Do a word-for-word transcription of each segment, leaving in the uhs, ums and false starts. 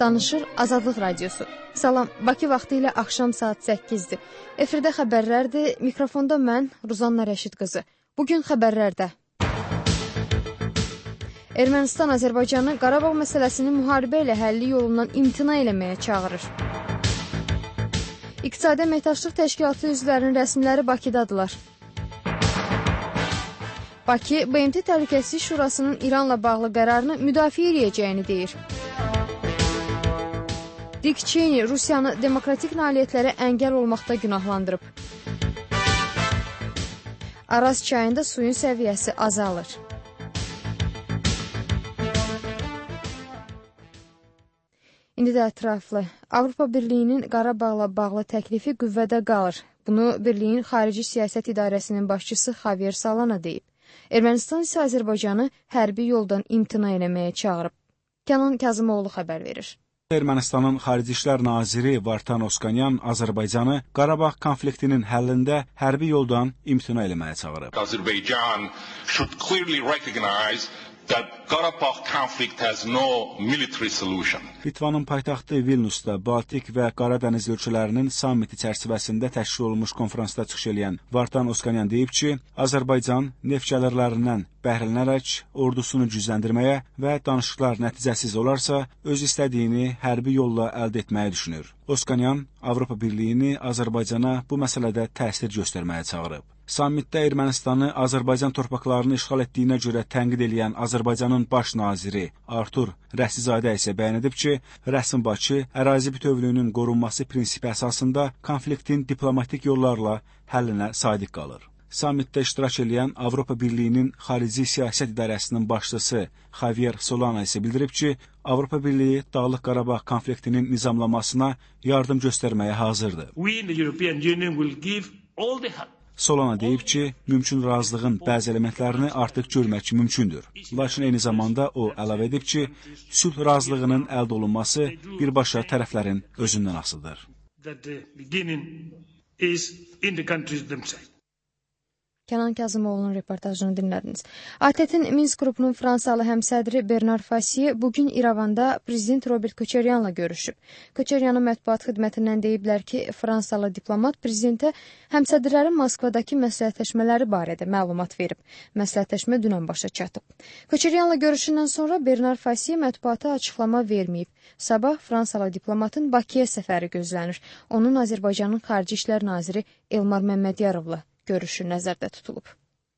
Danışır Azadlıq Radiosu. Salam, Bakı vaxtı ilə axşam saat səkkizdir. Efirdə xəbərlərdir, mikrofonda mən, Ruzanna Rəşid qızı. Bugün xəbərlərdə. Ermənistan Azərbaycanı Qarabağ məsələsinin müharibə ilə həlli yolundan imtina eləməyə çağırır. İqtisadi Əməkdaşlıq Təşkilatı üzvlərinin rəsmiləri Bakıdadılar. Bakı, B M T Təhlükəsizlik Şurasının İranla bağlı qərarını müdafiə edəcəyini deyir. Dik Cheney Rusiyanı demokratik nailiyyətlərə əngəl olmaqda günahlandırıb. Araz çayında suyun səviyyəsi azalır. İndi də ətraflı. Avropa Birliyinin Qarabağla bağlı təklifi qüvvədə qalır. Bunu Birliyin Xarici Siyasət İdarəsinin başçısı Xavier Solana deyib. Ermənistan isə Azərbaycanı hərbi yoldan imtina eləməyə çağırıb. Kənan Kazımoğlu xəbər verir. Ermənistanın Xarici İşlər Naziri Vartan Oskanyan Azərbaycanı Qarabağ konfliktinin həllində hərbi yoldan imtina eləməyə çağırıb. Azərbaycan should clearly recognize that Qarabağ conflict has no military solution. Litvanın paytaxtı Vilnusda Baltik və Qaradəniz ölkələrinin sammiti çərçivəsində təşkil olunmuş konferansda çıxış edən Vartan Oskanyan deyib ki, Azərbaycan neft gəlirlərindən bəhrələnərək ordusunu gücləndirməyə və danışıqlar nəticəsiz olarsa, öz istədiyini hərbi yolla əldə etməyi düşünür. Oskanyan Avropa Birliyini Azərbaycana bu məsələdə təsir göstərməyə çağırıb. Sammitdə Ermənistanı Azərbaycan torpaqlarını işğal etdiyinə görə tənqid edən Azərbaycanın baş naziri Artur Rəsizadə isə bəyan edib ki, rəsmi Bakı ərazi bütövlüyünün qorunması prinsipi əsasında konfliktin diplomatik yollarla həllinə sadiq qalır. Sammitdə iştirak edən Avropa Birliyinin Xarici Siyasət İdarəsinin başçısı Xavier Solana isə bildirib ki, Avropa Birliyi Dağlıq Qarabağ konfliktinin nizamlamasına yardım göstərməyə hazırdır. We in the European Union will give all the help. Solana deyib ki, mümkün razılığın bəzi elementlərini artıq görmək mümkündür. Lakin eyni zamanda o əlavə edib ki, sülh razılığının əldə olunması birbaşa tərəflərin özündən asılıdır. Kənan Kazımoğlu'nun reportajını dinlədiniz. A T T'nin Minsk qrupunun Fransalı həmsədri Bernard Fassier bugün İrəvanda prezident Robert Köçəryanla görüşüb. Köçəryanın mətbuat xidmətindən deyiblər ki, Fransalı diplomat prezidentə həmsədrlərin Moskvadakı məsləhətləşmələri barədə məlumat verib. Məsləhətləşmə dünən başa çatıb. Köçəryanla görüşündən sonra Bernard Fassier mətbuata açıqlama verməyib. Sabah Fransalı diplomatın Bakıya səfəri gözlənir. Onun Azərbaycanın Xarici İşlər Naziri Elmar Məmmədiyarovla görüşü nəzərdə tutulub.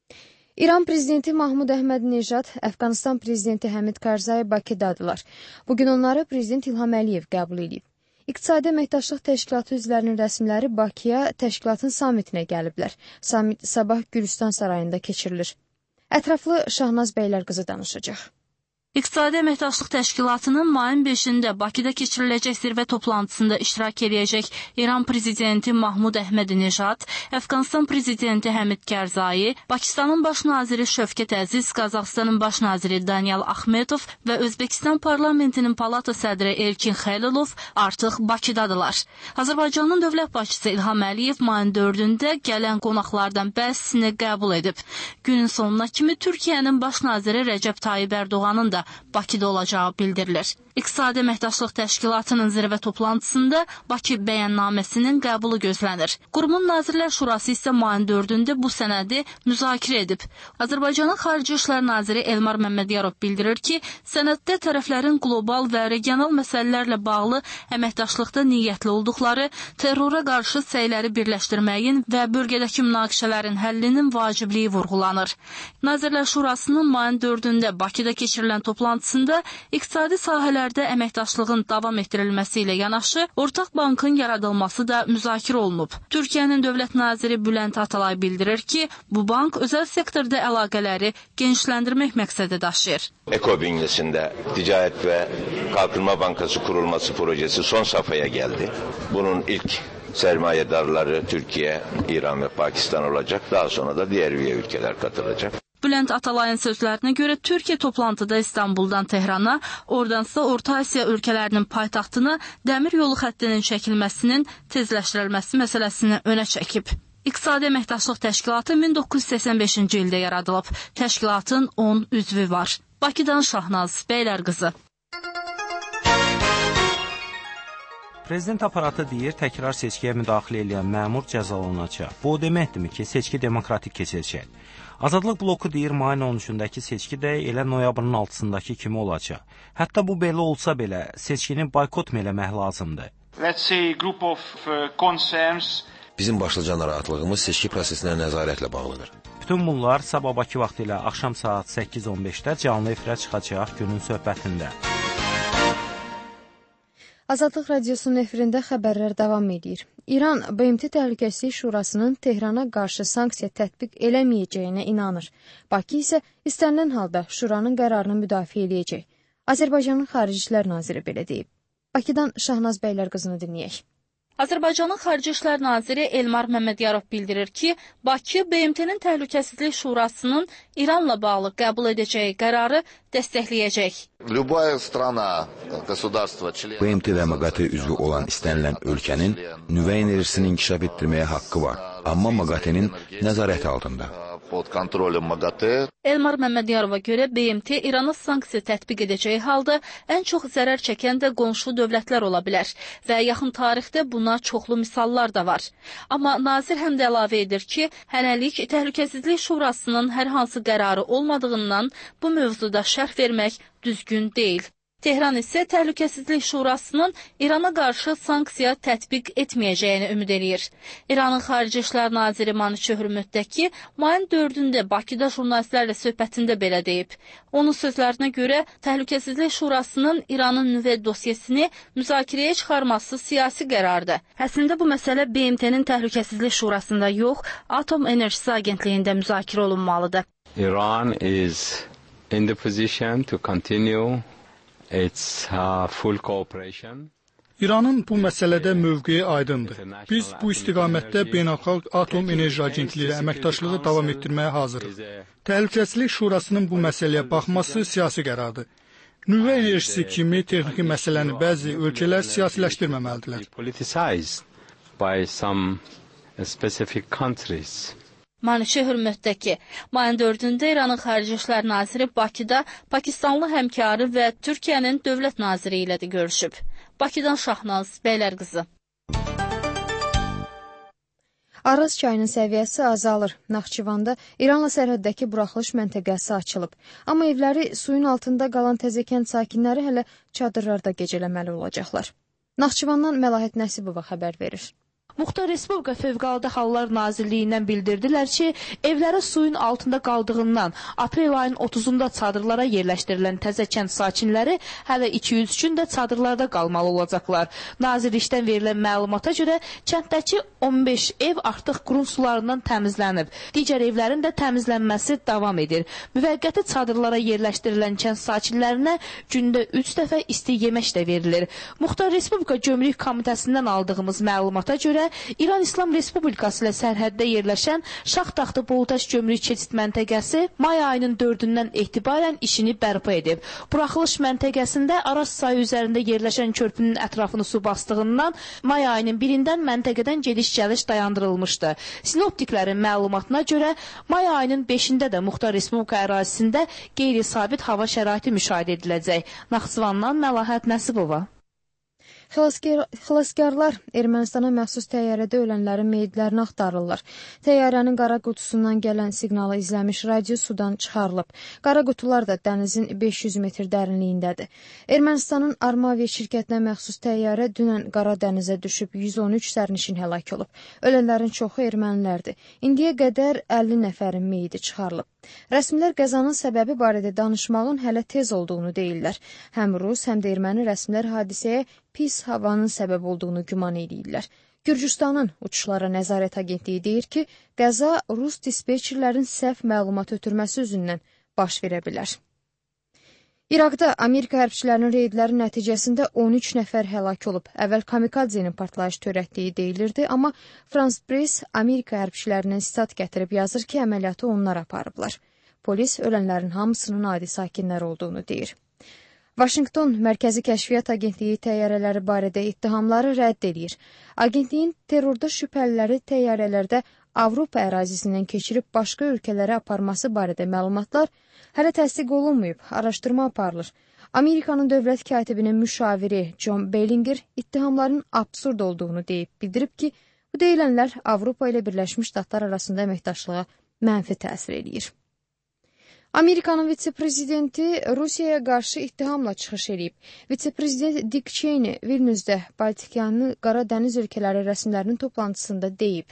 İran prezidenti Mahmud Əhməd-Nejad, Əfqanistan prezidenti Həmid Karzai Bakıdadılar. Bugün onları prezident İlham Əliyev qəbul edib. İqtisadi Əməkdaşlıq Təşkilatı üzvlərinin rəsmiləri Bakıya təşkilatın sammitinə gəliblər. Sammit sabah Gülüstan sarayında keçirilir. Ətraflı Şahnaz Bəylərqızı danışacaq. İqtisadi Əməkdaşlıq Təşkilatının mayın beşində Bakıda keçiriləcək zirvə toplantısında iştirak edəcək İran prezidenti Mahmud Əhməd-Nejad, Əfqanistan prezidenti Həmid Karzai, Pakistanın baş naziri Şövkət Əziz, Qazaxıstanın baş naziri Daniel Axmetov və Özbəkistan parlamentinin palata sədri Elkin Xəlilov artıq Bakıdadılar. Azərbaycanın dövlət başçısı İlham Əliyev mayın dördündə gələn qonaqlardan bəzisini qəbul edib. Günün sonuna kimi Türkiyənin baş naziri Rəcəb Tayyib Ərdoğanın da Bakıda olacağı bildirilir. İqtisadi Əməkdaşlıq Təşkilatının zirvə toplantısında Bakı bəyannaməsinin qəbulu gözlənir. Qurumun Nazirlər Şurası isə mayın dördündə bu sənədi müzakirə edib. Azərbaycanın Xarici İşlər Naziri Elmar Məmmədiyarov bildirir ki, sənəddə tərəflərin qlobal və regional məsələlərlə bağlı əməkdaşlıqda niyyətli olduqları, terrora qarşı səyləri birləşdirməyin və bölgədəki münaqişələrin həllinin vacibliyi vurğulanır. Nazirlər Şurasının mayın dördündə Bakıda keçirilən toplantısında iqtisadi sahələr əməkdaşlığın davam etdirilməsi ilə yanaşı, ortaq bankın yaradılması da müzakirə olunub. Türkiyənin dövlət naziri Bülent Atalay bildirir ki, bu bank özəl sektorda əlaqələri genişləndirmək məqsədi daşıyır. Eko bünyesində Ticaret və Kalkınma Bankası kurulması projesi son safhaya geldi. Bunun ilk sermayedarları Türkiye, İran ve Pakistan olacak. Daha sonra da diğer üye ülkeler katılacak. Bülent Atalay'ın sözlərinə görə Türkiyə toplantıda İstanbuldan Tehrana, oradansa Orta Asiya ölkələrinin paytaxtına dəmir yolu xəttinin çəkilməsinin tezləşdirilməsi məsələsini önə çəkib. İqtisadi Əməkdaşlıq Təşkilatı min doqquz yüz səksən beşinci ildə yaradılıb. Təşkilatın on üzvü var. Bakıdan Şahnaz Bəylərqızı. Prezident aparatı deyir, təkrar seçkiyə müdaxilə edən məmur cəzalanacaq. Bu o deməkdirmi ki, seçki demokratik keçəcək? Azadlıq bloku deyir, mayın on üçündəki seçki də elə noyabrın altısındakı kimi olacaq. Hətta bu belə olsa belə, seçkini boykot mu eləmək lazımdır? Bizim başlıca narahatlığımız seçki prosesinə nəzarətlə bağlıdır. Bütün bunlar sabah Bakı vaxtı ilə axşam saat səkkiz on beşdə canlı efirə çıxacaq günün söhbətində. Azadlıq Radiosunun efirində xəbərlər davam edir. İran B M T Təhlükəsizlik Şurasının Tehrana qarşı sanksiya tətbiq eləməyəcəyinə inanır. Bakı isə istənilən halda Şuranın qərarını müdafiə edəcək. Azərbaycanın Xarici İşlər Naziri belə deyib. Bakıdan Şahnaz Bəylərqızını dinləyək. Azərbaycanın Xarici İşlər Naziri Elmar Məmmədiyarov bildirir ki, Bakı B M T-nin Təhlükəsizlik Şurasının İranla bağlı qəbul edəcəyi qərarı dəstəkləyəcək. B M T və MAQATE üzvü olan istənilən ölkənin nüvə enerjisini inkişaf etdirməyə haqqı var, amma MAQATE-nin nəzarəti altında. Elmar Məmmədiyarova görə B M T İrana sanksiya tətbiq edəcəyi halda ən çox zərər çəkən də qonşu dövlətlər ola bilər və yaxın tarixdə buna çoxlu misallar da var. Amma nazir həm də əlavə edir ki, hələlik Təhlükəsizlik Şurasının hər hansı qərarı olmadığından bu mövzuda şərh vermək düzgün deyil. Tehran isə Təhlükəsizlik Şurasının İrana qarşı sanksiya tətbiq etməyəcəyini ümid eləyir. İranın Xarici İşlər Naziri Manişeh Hürmüzdəki mayın dördündə Bakıda jurnalistlərlə söhbətində belə deyib. Onun sözlərinə görə Təhlükəsizlik Şurasının İranın nüvə dosyasını müzakirəyə çıxarması siyasi qərardır. Əslində bu məsələ B M T-nin Təhlükəsizlik Şurasında yox, Atom Enerjisi Agentliyində müzakirə olunmalıdır. Iran is in the position to continue its uh, full cooperation. İranın bu məsələdə mövqeyi aydındır. Biz bu istiqamətdə Beynəlxalq Atom Enerji Agentliyi ilə əməkdaşlığı davam etdirməyə hazırıq. Təhlükəsizlik Şurasının bu məsələyə baxması siyasi qərardır. Nüvə enerjisi kimi texniki məsələni bəzi ölkələr siyasiləşdirməməlidirlər. By some specific countries. Manişeh Hürmüzdəki mayın dördündə İranın Xarici İşlər Naziri Bakıda Pakistanlı həmkarı və Türkiyənin dövlət naziri ilə də görüşüb. Bakıdan Şahnaz Bəylərqızı. Araz çayının səviyyəsi azalır. Naxçıvanda İranla sərhəddəki buraxılış məntəqəsi açılıb. Amma evləri suyun altında qalan Təzəkənd sakinləri hələ çadırlarda gecələməli olacaqlar. Naxçıvandan Məlahət Nəsibova xəbər verir. Muxtar Respublika Fövqəladə Hallar Nazirliyindən bildirdilər ki, evləri suyun altında qaldığından aprel ayının otuzunda çadırlara yerləşdirilən Təzəkənd sakinləri hələ iki üç gün də çadırlarda qalmalı olacaqlar. Nazirlikdən verilən məlumata görə kənddəki on beş ev artıq qurun sularından təmizlənib. Digər evlərin də təmizlənməsi davam edir. Müvəqqəti çadırlara yerləşdirilən kənd sakinlərinə gündə üç dəfə isti yemək də verilir. Muxtar Respublika Gömrük Komitəsindən aldığımız məlumata görə İran İslam Respublikası ilə sərhəddə yerləşən Şaxtaxtı Boltaş Gömrük keçid məntəqəsi may ayının dördündən etibarən işini bərpa edib. Buraxılış məntəqəsində Araz çayı üzərində yerləşən körpünün ətrafını su bastığından may ayının birindən məntəqədən gediş-gəliş dayandırılmışdı. Sinoptiklərin məlumatına görə may ayının beşində də Muxtar Respublika ərazisində qeyri-sabit hava şəraiti müşahidə ediləcək. Naxçıvandan Məlahət Nəsibova. Xilaskar, xilaskarlar Ermənistana məxsus təyyarədə ölənlərin meyidlərini axtarırlar. Təyyarənin qara qutusundan gələn siqnalı izləmiş radio sudan çıxarılıb. Qara qutular da dənizin beş yüz metr dərinliyindədir. Ermənistanın Armaviya şirkətinə məxsus təyyarə dünən Qara dənizə düşüb yüz on üç sərnişin həlak olub. Ölənlərin çoxu ermənilərdir. İndiyə qədər əlli nəfərin meyidi çıxarılıb. Rəsmilər qəzanın səbəbi barədə danışmağın hələ tez olduğunu deyirlər. Həm Rus, həm də erməni rəsmilər hadisəyə pis havanın səbəb olduğunu güman edirlər. Gürcüstanın Uçuşlara Nəzarət Agentliyi deyir ki, qəza Rus dispetçerlərin səhv məlumat ötürməsi üzündən baş verə bilər. İraqda Amerika hərbçilərinin reydləri nəticəsində on üç nəfər həlak olub. Əvvəl kamikadzinin partlayış törətdiyi deyilirdi, amma France Press Amerika hərbçilərindən sitat gətirib yazır ki, əməliyyatı onlar aparıblar. Polis ölənlərin hamısının adi sakinlər olduğunu deyir. Vaşinqton Mərkəzi Kəşfiyyat Agentliyi təyyarələri barədə ittihamları rədd edir. Agentliyin terrorda şübhəliləri təyyarələrdə Avropa ərazisindən keçirib başqa ölkələrə aparması barədə məlumatlar hələ təsdiq olunmayıb, araşdırma aparılır. Amerikanın dövlət katibinin müşaviri John Bellinger ittihamların absurd olduğunu deyib, bildirib ki, bu deyilənlər Avropa ilə Birləşmiş Ştatlar arasında əməkdaşlığa mənfi təsir eləyir. Amerikanın vitse-prezidenti Rusiyaya qarşı ittihamla çıxış edib. Vitse-prezident Dick Cheney Vilnius'da Baltikanı Qara Dəniz ölkələri rəsmilərinin toplantısında deyib.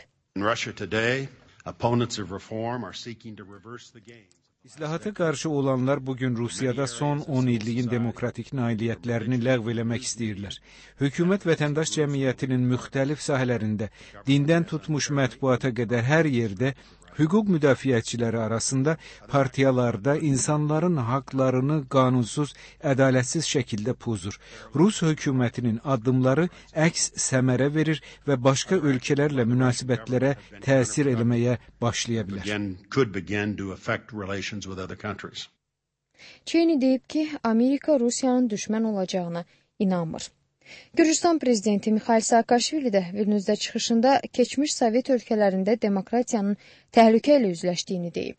İslahata qarşı olanlar bugün Rusiyada son on illiyin demokratik nailiyyətlərini ləğv eləmək istəyirlər. Hökumət vətəndaş cəmiyyətinin müxtəlif sahələrində, dindən tutmuş mətbuata qədər hər yerdə hüquq müdafiəçiləri arasında partiyalarda insanların haqlarını qanunsuz, ədalətsiz şəkildə pozur. Rus hökumətinin addımları əks səmərə verir və başqa ölkələrlə münasibətlərə təsir eləməyə başlaya bilər. Cheney deyib ki, Amerika Rusiyanın düşmən olacağına inanmır. Gürcüstan prezidenti Mikhail Saakashvili də Vilnius'da çıxışında keçmiş Sovet ölkələrində demokratiyanın təhlükə ilə üzləşdiyini deyib.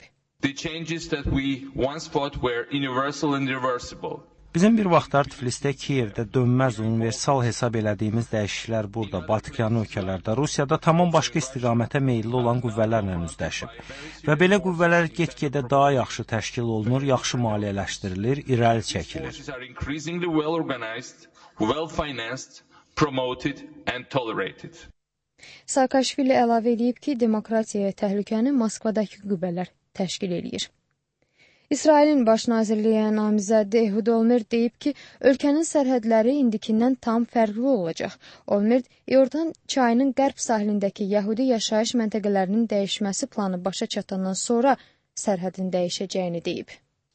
Bizim bir vaxtlar Tiflisdə, Kiyevdə dönməz universal hesab elədiyimiz dəyişikliklər burada, Baltikan ölkələrdə, Rusiyada tamam başqa istiqamətə meyilli olan qüvvələrlə üzləşib. Və belə qüvvələr get-gedə daha yaxşı təşkil olunur, yaxşı maliyyələşdirilir, irəli çəkilir. well-financed, promoted and tolerated. Saakashvili əlavə edib ki, demokratiyaya təhlükəni Moskvadakı qüvvələr təşkil eləyir. İsrailin baş nazirliyi namizədi Ehud Olmert deyib ki, ölkənin sərhədləri indikindən tam fərqli olacaq. Olmert, İordan çayının qərb sahilindəki Yahudi yaşayış məntəqələrinin dəyişməsi planı başa çatandan sonra sərhədin dəyişəcəyini deyib.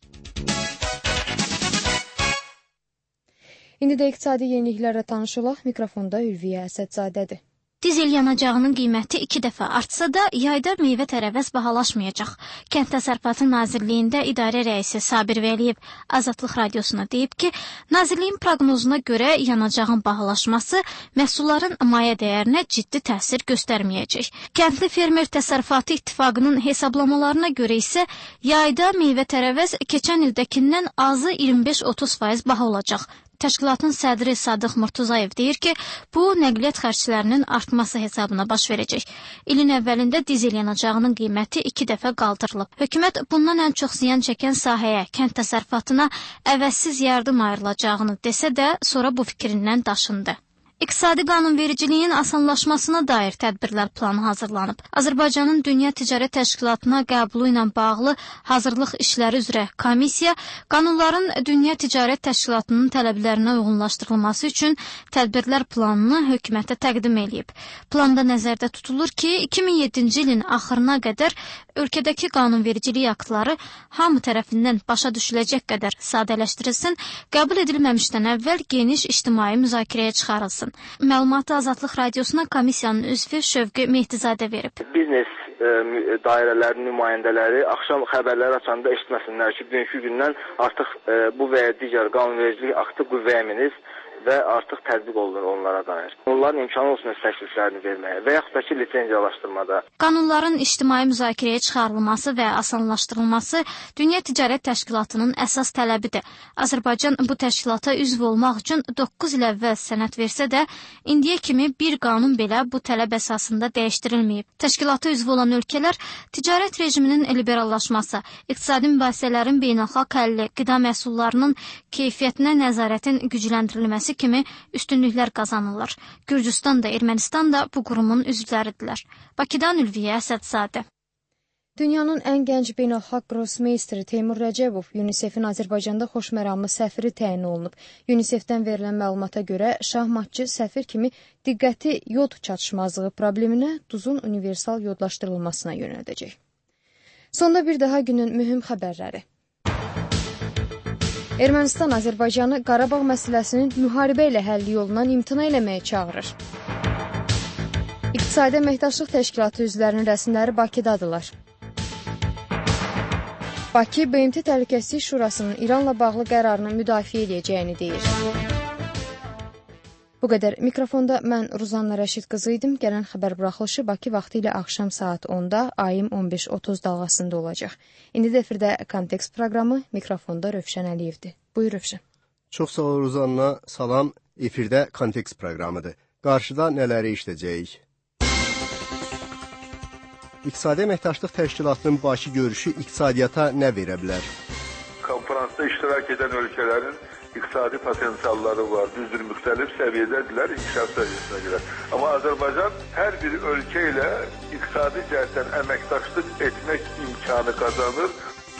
İndi də iqtisadi yeniliklərlə tanış olaq. Mikrofonda Ülviyə Əsədzadədir. Dizel yanacağının qiyməti iki dəfə artsa da, yayda meyvə tərəvəz bahalaşmayacaq. Kənd Təsərrüfatı Nazirliyində idarə rəisi Sabir Vəliyev Azadlıq Radiosuna deyib ki, Nazirliyin proqnozuna görə yanacağın bahalaşması məhsulların mayə dəyərinə ciddi təsir göstərməyəcək. Kəndli Fermer Təsərrüfatı İttifaqının hesablamalarına görə isə yayda meyvə tərəvəz keçən ildəkindən azı iyirmi beş otuz faiz baha olacaq. Təşkilatın sədri Sadıq Murtuzayev deyir ki, bu nəqliyyat xərclərinin artması hesabına baş verəcək. İlin əvvəlində dizel yanacağının qiyməti iki dəfə qaldırılıb. Hökumət bundan ən çox ziyan çəkən sahəyə, kənd təsərrüfatına əvəzsiz yardım ayrılacağını desə də, sonra bu fikrindən daşındı. İqtisadi qanunvericiliyin asanlaşmasına dair tədbirlər planı hazırlanıb. Azərbaycanın Dünya Ticarət Təşkilatına qəbulu ilə bağlı hazırlıq işləri üzrə komissiya qanunların Dünya Ticarət Təşkilatının tələblərinə uyğunlaşdırılması üçün tədbirlər planını hökumətə təqdim edib. Planda nəzərdə tutulur ki, iki min yeddinci ilin axırına qədər ölkədəki qanunvericilik aktları hamı tərəfindən başa düşüləcək qədər sadələşdirilsin, qəbul edilməmişdən əvvəl geniş ictimai müzakirəyə çıxarılsın. Məlumatı Azadlıq Radiosuna komissiyanın üzvü Şövqi Mehdizadə verib. Biznes e, dairələrinin nümayəndələri axşam xəbərlər açanda eşitməsinlər ki, bugünkü gündən artıq e, bu və ya digər qanunvericilik aktı qüvvəyə minir və artıq tətbiq olunur onlara dair. Onların imkanı olsun öz təkliflərini verməyə və yaxud da ki, lisenziyalaşdırmada. Qanunların ictimai müzakirəyə çıxarılması və asanlaşdırılması Dünya Ticarət Təşkilatının əsas tələbidir. Azərbaycan bu təşkilata üzv olmaq üçün doqquz il əvvəl sənəd versə də, indiyə kimi bir qanun belə bu tələb əsasında dəyişdirilməyib. Təşkilata üzv olan ölkələr ticarət rejiminin liberallaşması, iqtisadi mübahisələrin beynəlxalq həlli, qida məhsullarının keyfiyyətinə nəzarətin gücləndirilməsi kimi üstünlüklər qazanırlar. Gürcüstan da, Ermənistan da bu qurumun üzvləridirlər. Bakıdan Ülviyə Əsədzadə. Dünyanın ən gənc beynəlxalq grossmeisteri Teymur Rəcəbov UNICEF-in Azərbaycanda xoşməramlı səfiri təyin olunub. UNICEF-dən verilən məlumata görə şahmatçı səfir kimi diqqəti yod çatışmazlığı probleminə duzun universal yodlaşdırılmasına yönəldəcək. Sonda bir daha günün mühüm xəbərləri. Ermənistan Azərbaycanı Qarabağ məsələsinin müharibə ilə həlli yolundan imtina eləməyə çağırır. İqtisadi Əməkdaşlıq Təşkilatı üzvlərinin rəsmləri Bakıdadırlar. Bakı B M T Təhlükəsizlik Şurasının İranla bağlı qərarını müdafiə edəcəyini deyir. Bu qədər. Mikrofonda mən Ruzanna Rəşid qızı idim. Gələn xəbər buraxılışı Bakı vaxtı ilə axşam saat onda ayım on beş otuz dalğasında olacaq. İndi də efirdə Kontekst proqramı, mikrofonda Rövşən Əliyevdir. Buyur Rövşən. Çox sağ ol Ruzanna, salam. Efirdə Kontekst proqramıdır. Qarşıda nələri işləyəcəyik? İqtisadi Əməkdaşlıq Təşkilatının Bakı görüşü iqtisadiyyata nə verə bilər? Konferansda iştirak edən ölkələrin iqtisadi potensialları var, düzdür, müxtəlif səviyyədədirlər, inkişaf səviyyəsinə görə. Amma Azərbaycan hər bir ölkə ilə iqtisadi cəhətdən əməkdaşlıq etmək imkanı qazanır.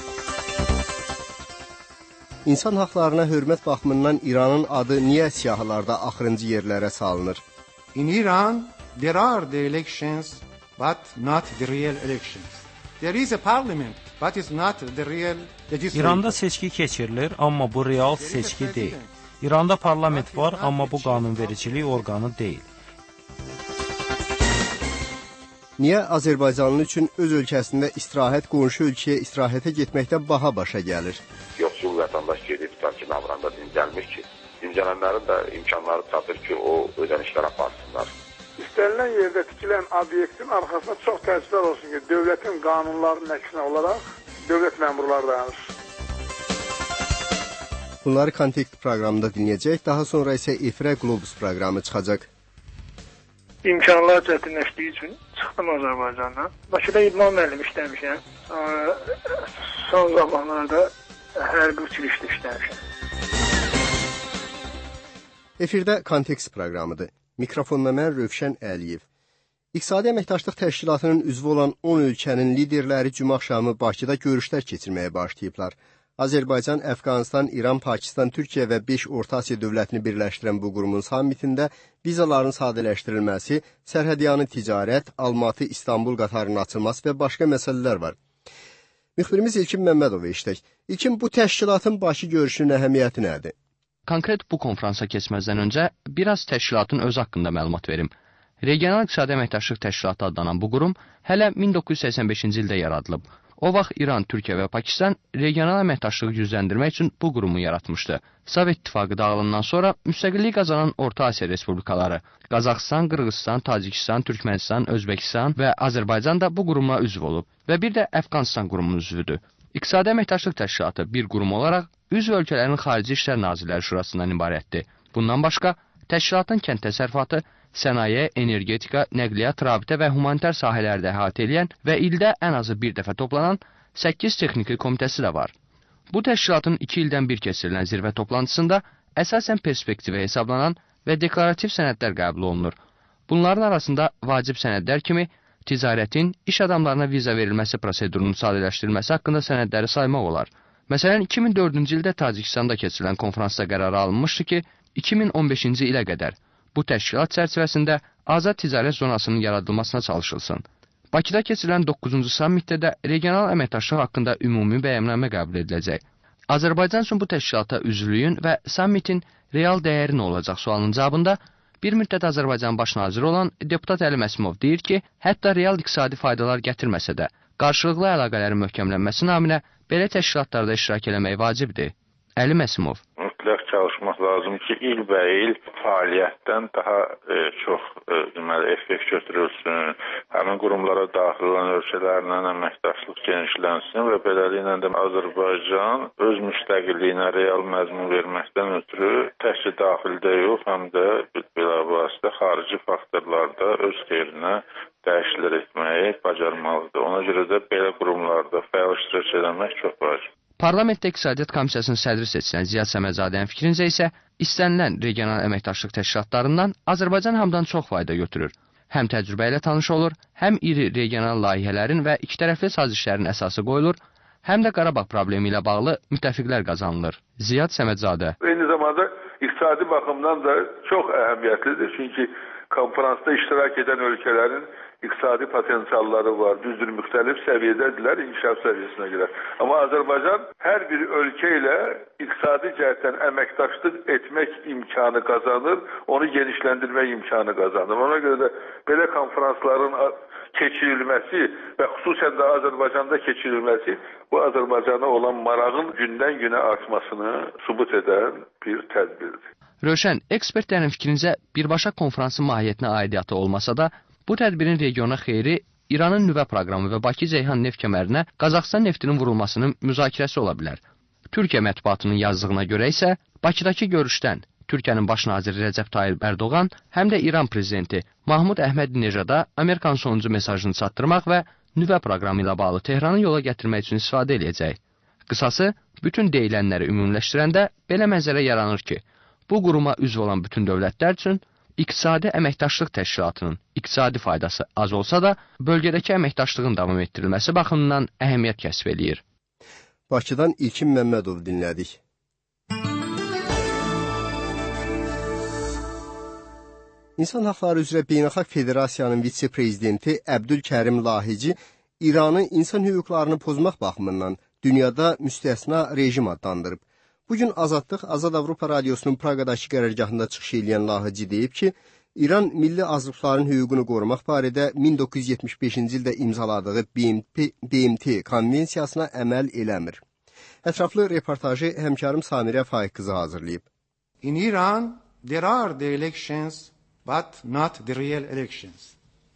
İnsan haqlarına hörmət baxımından İranın adı niyə siyahılarda axırıncı yerlərə salınır? In Iran, there are the elections, but not the real elections. There is a parliament, but it's not the real legislature. İranda seçki keçirilir, amma bu real seçki deyil. İranda parlament var, amma bu qanunvericilik orqanı deyil. Niyə Azərbaycanlı üçün öz ölkəsində istirahət qonşu ölkəyə istirahətə getməkdə baha başa gəlir? Yoxsul vətəndaş gedib tutar ki, Navıranda dincəlmir ki, dincələnlərin də imkanları çatır ki, o ödənişlər aparsınlar. İstənilən yerdə tikilən obyektin arxasında çox təəssüflər olsun ki, dövlətin qanunlarının əksinə olaraq dövlət məmurları dayanır. Bunları Kontekst proqramında dinləyəcək, daha sonra isə efirə Globus proqramı çıxacaq. İmkanlar çətinləşdiyi üçün çıxdım Azərbaycandan. Bakıda idman müəllimi işləmişəm. Son zamanlarda hərbi uçuluşda işləmişəm. Efirdə Kontekst proqramıdır. Mikrofonda mən Rövşən Əliyev. İqtisadi Əməkdaşlıq Təşkilatının üzvü olan on ölkənin liderləri cümə axşamı Bakıda görüşlər keçirməyə başlayıblar. Azərbaycan, Əfqanistan, İran, Pakistan, Türkiyə və beş Orta Asiya dövlətini birləşdirən bu qurumun sammitində vizaların sadələşdirilməsi, sərhədyanı ticarət, Almatı, İstanbul qatarının açılması və başqa məsələlər var. Müxbirimiz İlkin Məmmədov eşitək. İlkin, bu təşkilatın Bakı görüşünün əhəmiyyəti nədir? Konkret bu konferansa keçməzdən öncə biraz təşkilatın öz haqqında məlumat verim. Regional İqtisadi Əməkdaşlıq Təşkilatı adlanan bu qurum hələ min doqquz yüz səksən beşinci ildə yaradılıb. O vaxt İran, Türkiyə və Pakistan regional əməkdaşlığı gücləndirmək üçün bu qurumu yaratmışdı. Sovet İttifaqı dağılımından sonra müstəqillik qazanan Orta Asiya respublikaları, Qazaxıstan, Qırğızstan, Tacikistan, Türkmənistan, Özbəkistan və Azərbaycan da bu quruma üzv olub və bir də Əfqanistan qurumunun üzvüdür. İqtisadi Əməkdaşlıq Təşkilatı bir qurum olaraq üzv ölkələrin Xarici İşlər Nazirləri Şurasından ibarətdir. Bundan başqa, təşkilatın kənd təsərrüfatı, sənaye, energetika, nəqliyyat, rabitə və humanitar sahələrdə əhatə edən və ildə ən azı bir dəfə toplanan səkkiz texniki komitəsi də var. Bu təşkilatın iki ildən bir keçirilən zirvə toplantısında əsasən perspektivi hesablanan və deklarativ sənədlər qəbul olunur. Bunların arasında vacib sənədlər kimi ticarətin, iş adamlarına viza verilməsi prosedurunun sadələşdirilməsi haqqında sənədləri saymaq olar. Məsələn, iki min dördüncü ildə Tacikistanda keçirilən konferansda qərar alınmışdı ki, iki min on beşinci ilə qədər bu təşkilat çərçivəsində azad ticarət zonasının yaradılmasına çalışılsın. Bakıda keçirilən doqquzuncu sammitdə də regional əməkdaşlıq haqqında ümumi bəyannamə qəbul ediləcək. Azərbaycan üçün bu təşkilata üzvlüyün və sammitin real dəyəri nə olacaq sualının cavabında bir müddət Azərbaycan baş naziri olan deputat Əli Məsimov deyir ki, hətta real iqtisadi faydalar gətirməsə də, qarşılıqlı əlaqələrin möhkəmlənməsi naminə belə təşkilatlarda iştirak eləmək vacibdir. Əli Məsimov. Mütləq çalışmaq lazım ki, ilbəil fəaliyyətdən daha e, çox e, deməli, effekt götürülsün, həmin qurumlara daxil olan ölkələrlə əməkdaşlıq genişlənsin və beləliklə də Azərbaycan öz müstəqilliyinə real məzmun verməkdən ötürü təkcə daxildə yox, həm də bilavasitə xarici faktorlarda öz xeyrinə dəyişikliklər etməyi bacarmalıdır. Ona görə də belə qurumlarda fəal iştirak etmək çox vacibdir. Parlamentdə İqtisadiyyat Komissiyasının sədri seçilən Ziyad Səmədzadənin fikrincə isə istənilən regional əməkdaşlıq təşkilatlarından Azərbaycan hamdan çox fayda götürür. Həm təcrübə ilə tanış olur, həm iri regional layihələrin və ikitərəfli sazişlərin əsası qoyulur, həm də Qarabağ problemi ilə bağlı müttəfiqlər qazanılır. Ziyad Səmədzadə. Eyni zamanda iqtisadi baxımdan da çox əhəmiyyətlidir, çünki konferansda iştirak edən ölkələrin iqtisadi potensialları var, düzdür, müxtəlif səviyyədədirlər inkişaf səviyyəsinə görə. Amma Azərbaycan hər bir ölkə ilə iqtisadi cəhətdən əməkdaşlıq etmək imkanı qazanır, onu genişləndirmək imkanı qazanır. Ona görə də belə konferansların keçirilməsi və xüsusən də Azərbaycanda keçirilməsi bu Azərbaycana olan marağın gündən-günə artmasını sübut edən bir tədbirdir. Rövşən, ekspertlərin fikrincə birbaşa konferansın mahiyyətinə aidiyyatı olmasa da, bu tədbirin regiona xeyri İranın nüvə proqramı və Bakı-Ceyhan neft kəmərinə Qazaxıstan neftinin vurulmasının müzakirəsi ola bilər. Türkiyə mətbuatının yazdığına görə isə Bakıdakı görüşdən Türkiyənin baş naziri Rəcəb Tayyip Ərdoğan həm də İran prezidenti Mahmud Əhməd-Necada Amerikanın sonuncu mesajını çatdırmaq və nüvə proqramı ilə bağlı Tehranı yola gətirmək üçün istifadə edəcək. Qısası, bütün deyilənləri ümumiləşdirəndə belə mənzərə yaranır ki, bu quruma üzv olan bütün dövlətlər üçün İqtisadi Əməkdaşlıq Təşkilatının iqtisadi faydası az olsa da, bölgədəki əməkdaşlığın davam etdirilməsi baxımından əhəmiyyət kəsb eləyir. Bakıdan İlkin Məmmədov dinlədik. İnsan Haqları üzrə Beynəlxalq Federasiyanın vitse-prezidenti Əbdülkərim Lahici İranı insan hüquqlarını pozmaq baxımından dünyada müstəsna rejim adlandırıb. Bugün Azadlıq, Azad Avropa Radiosunun Praqadakı qərargahında çıxış edən Lahici deyib ki, İran milli azlıqların hüququnu qorumaq barədə min doqquz yüz yetmiş beşinci ildə imzaladığı B M T konvensiyasına əməl eləmir. Ətraflı reportajı həmkarım Samirə Faiq qızı hazırlayıb. In Iran, there are the elections, but not the real elections.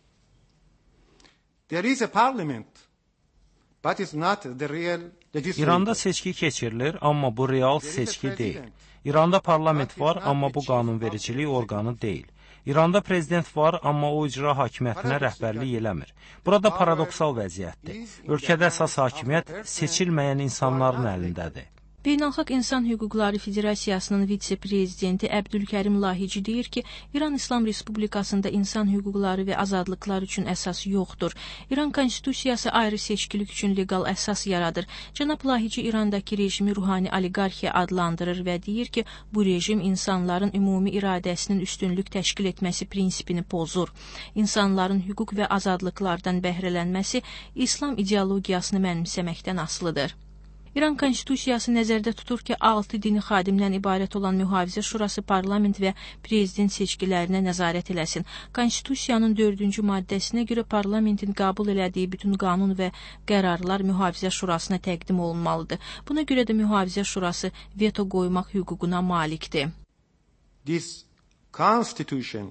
There is a parliament, but it's not the real legislature. İranda seçki keçirilir, amma bu real seçki deyil. İranda parlament var, amma bu qanunvericilik orqanı deyil. İranda prezident var, amma o icra hakimiyyətinə rəhbərlik eləmir. Burada paradoksal vəziyyətdir. Ölkədə əsas hakimiyyət seçilməyən insanların əlindədir. Beynəlxalq İnsan Hüquqları Federasiyasının vitse-prezidenti Əbdülkərim Lahici deyir ki, İran İslam Respublikasında insan hüquqları və azadlıqlar üçün əsas yoxdur. İran konstitusiyası ayrı seçkilik üçün legal əsas yaradır. Cənab Lahici İrandakı rejimi ruhani oliqarxiya adlandırır və deyir ki, bu rejim insanların ümumi iradəsinin üstünlük təşkil etməsi prinsipini pozur. İnsanların hüquq və azadlıqlardan bəhrələnməsi İslam ideologiyasını mənimsəməkdən asılıdır. İran konstitusiyası nəzərdə tutur ki, altı dini xadimdən ibarət olan Mühafizə Şurası parlament və prezident seçkilərinə nəzarət eləsin. Konstitusiyanın dördüncü maddəsinə görə parlamentin qəbul elədiyi bütün qanun və qərarlar Mühafizə Şurasına təqdim olunmalıdır. Buna görə də Mühafizə Şurası veto qoymaq hüququna malikdir. This constitution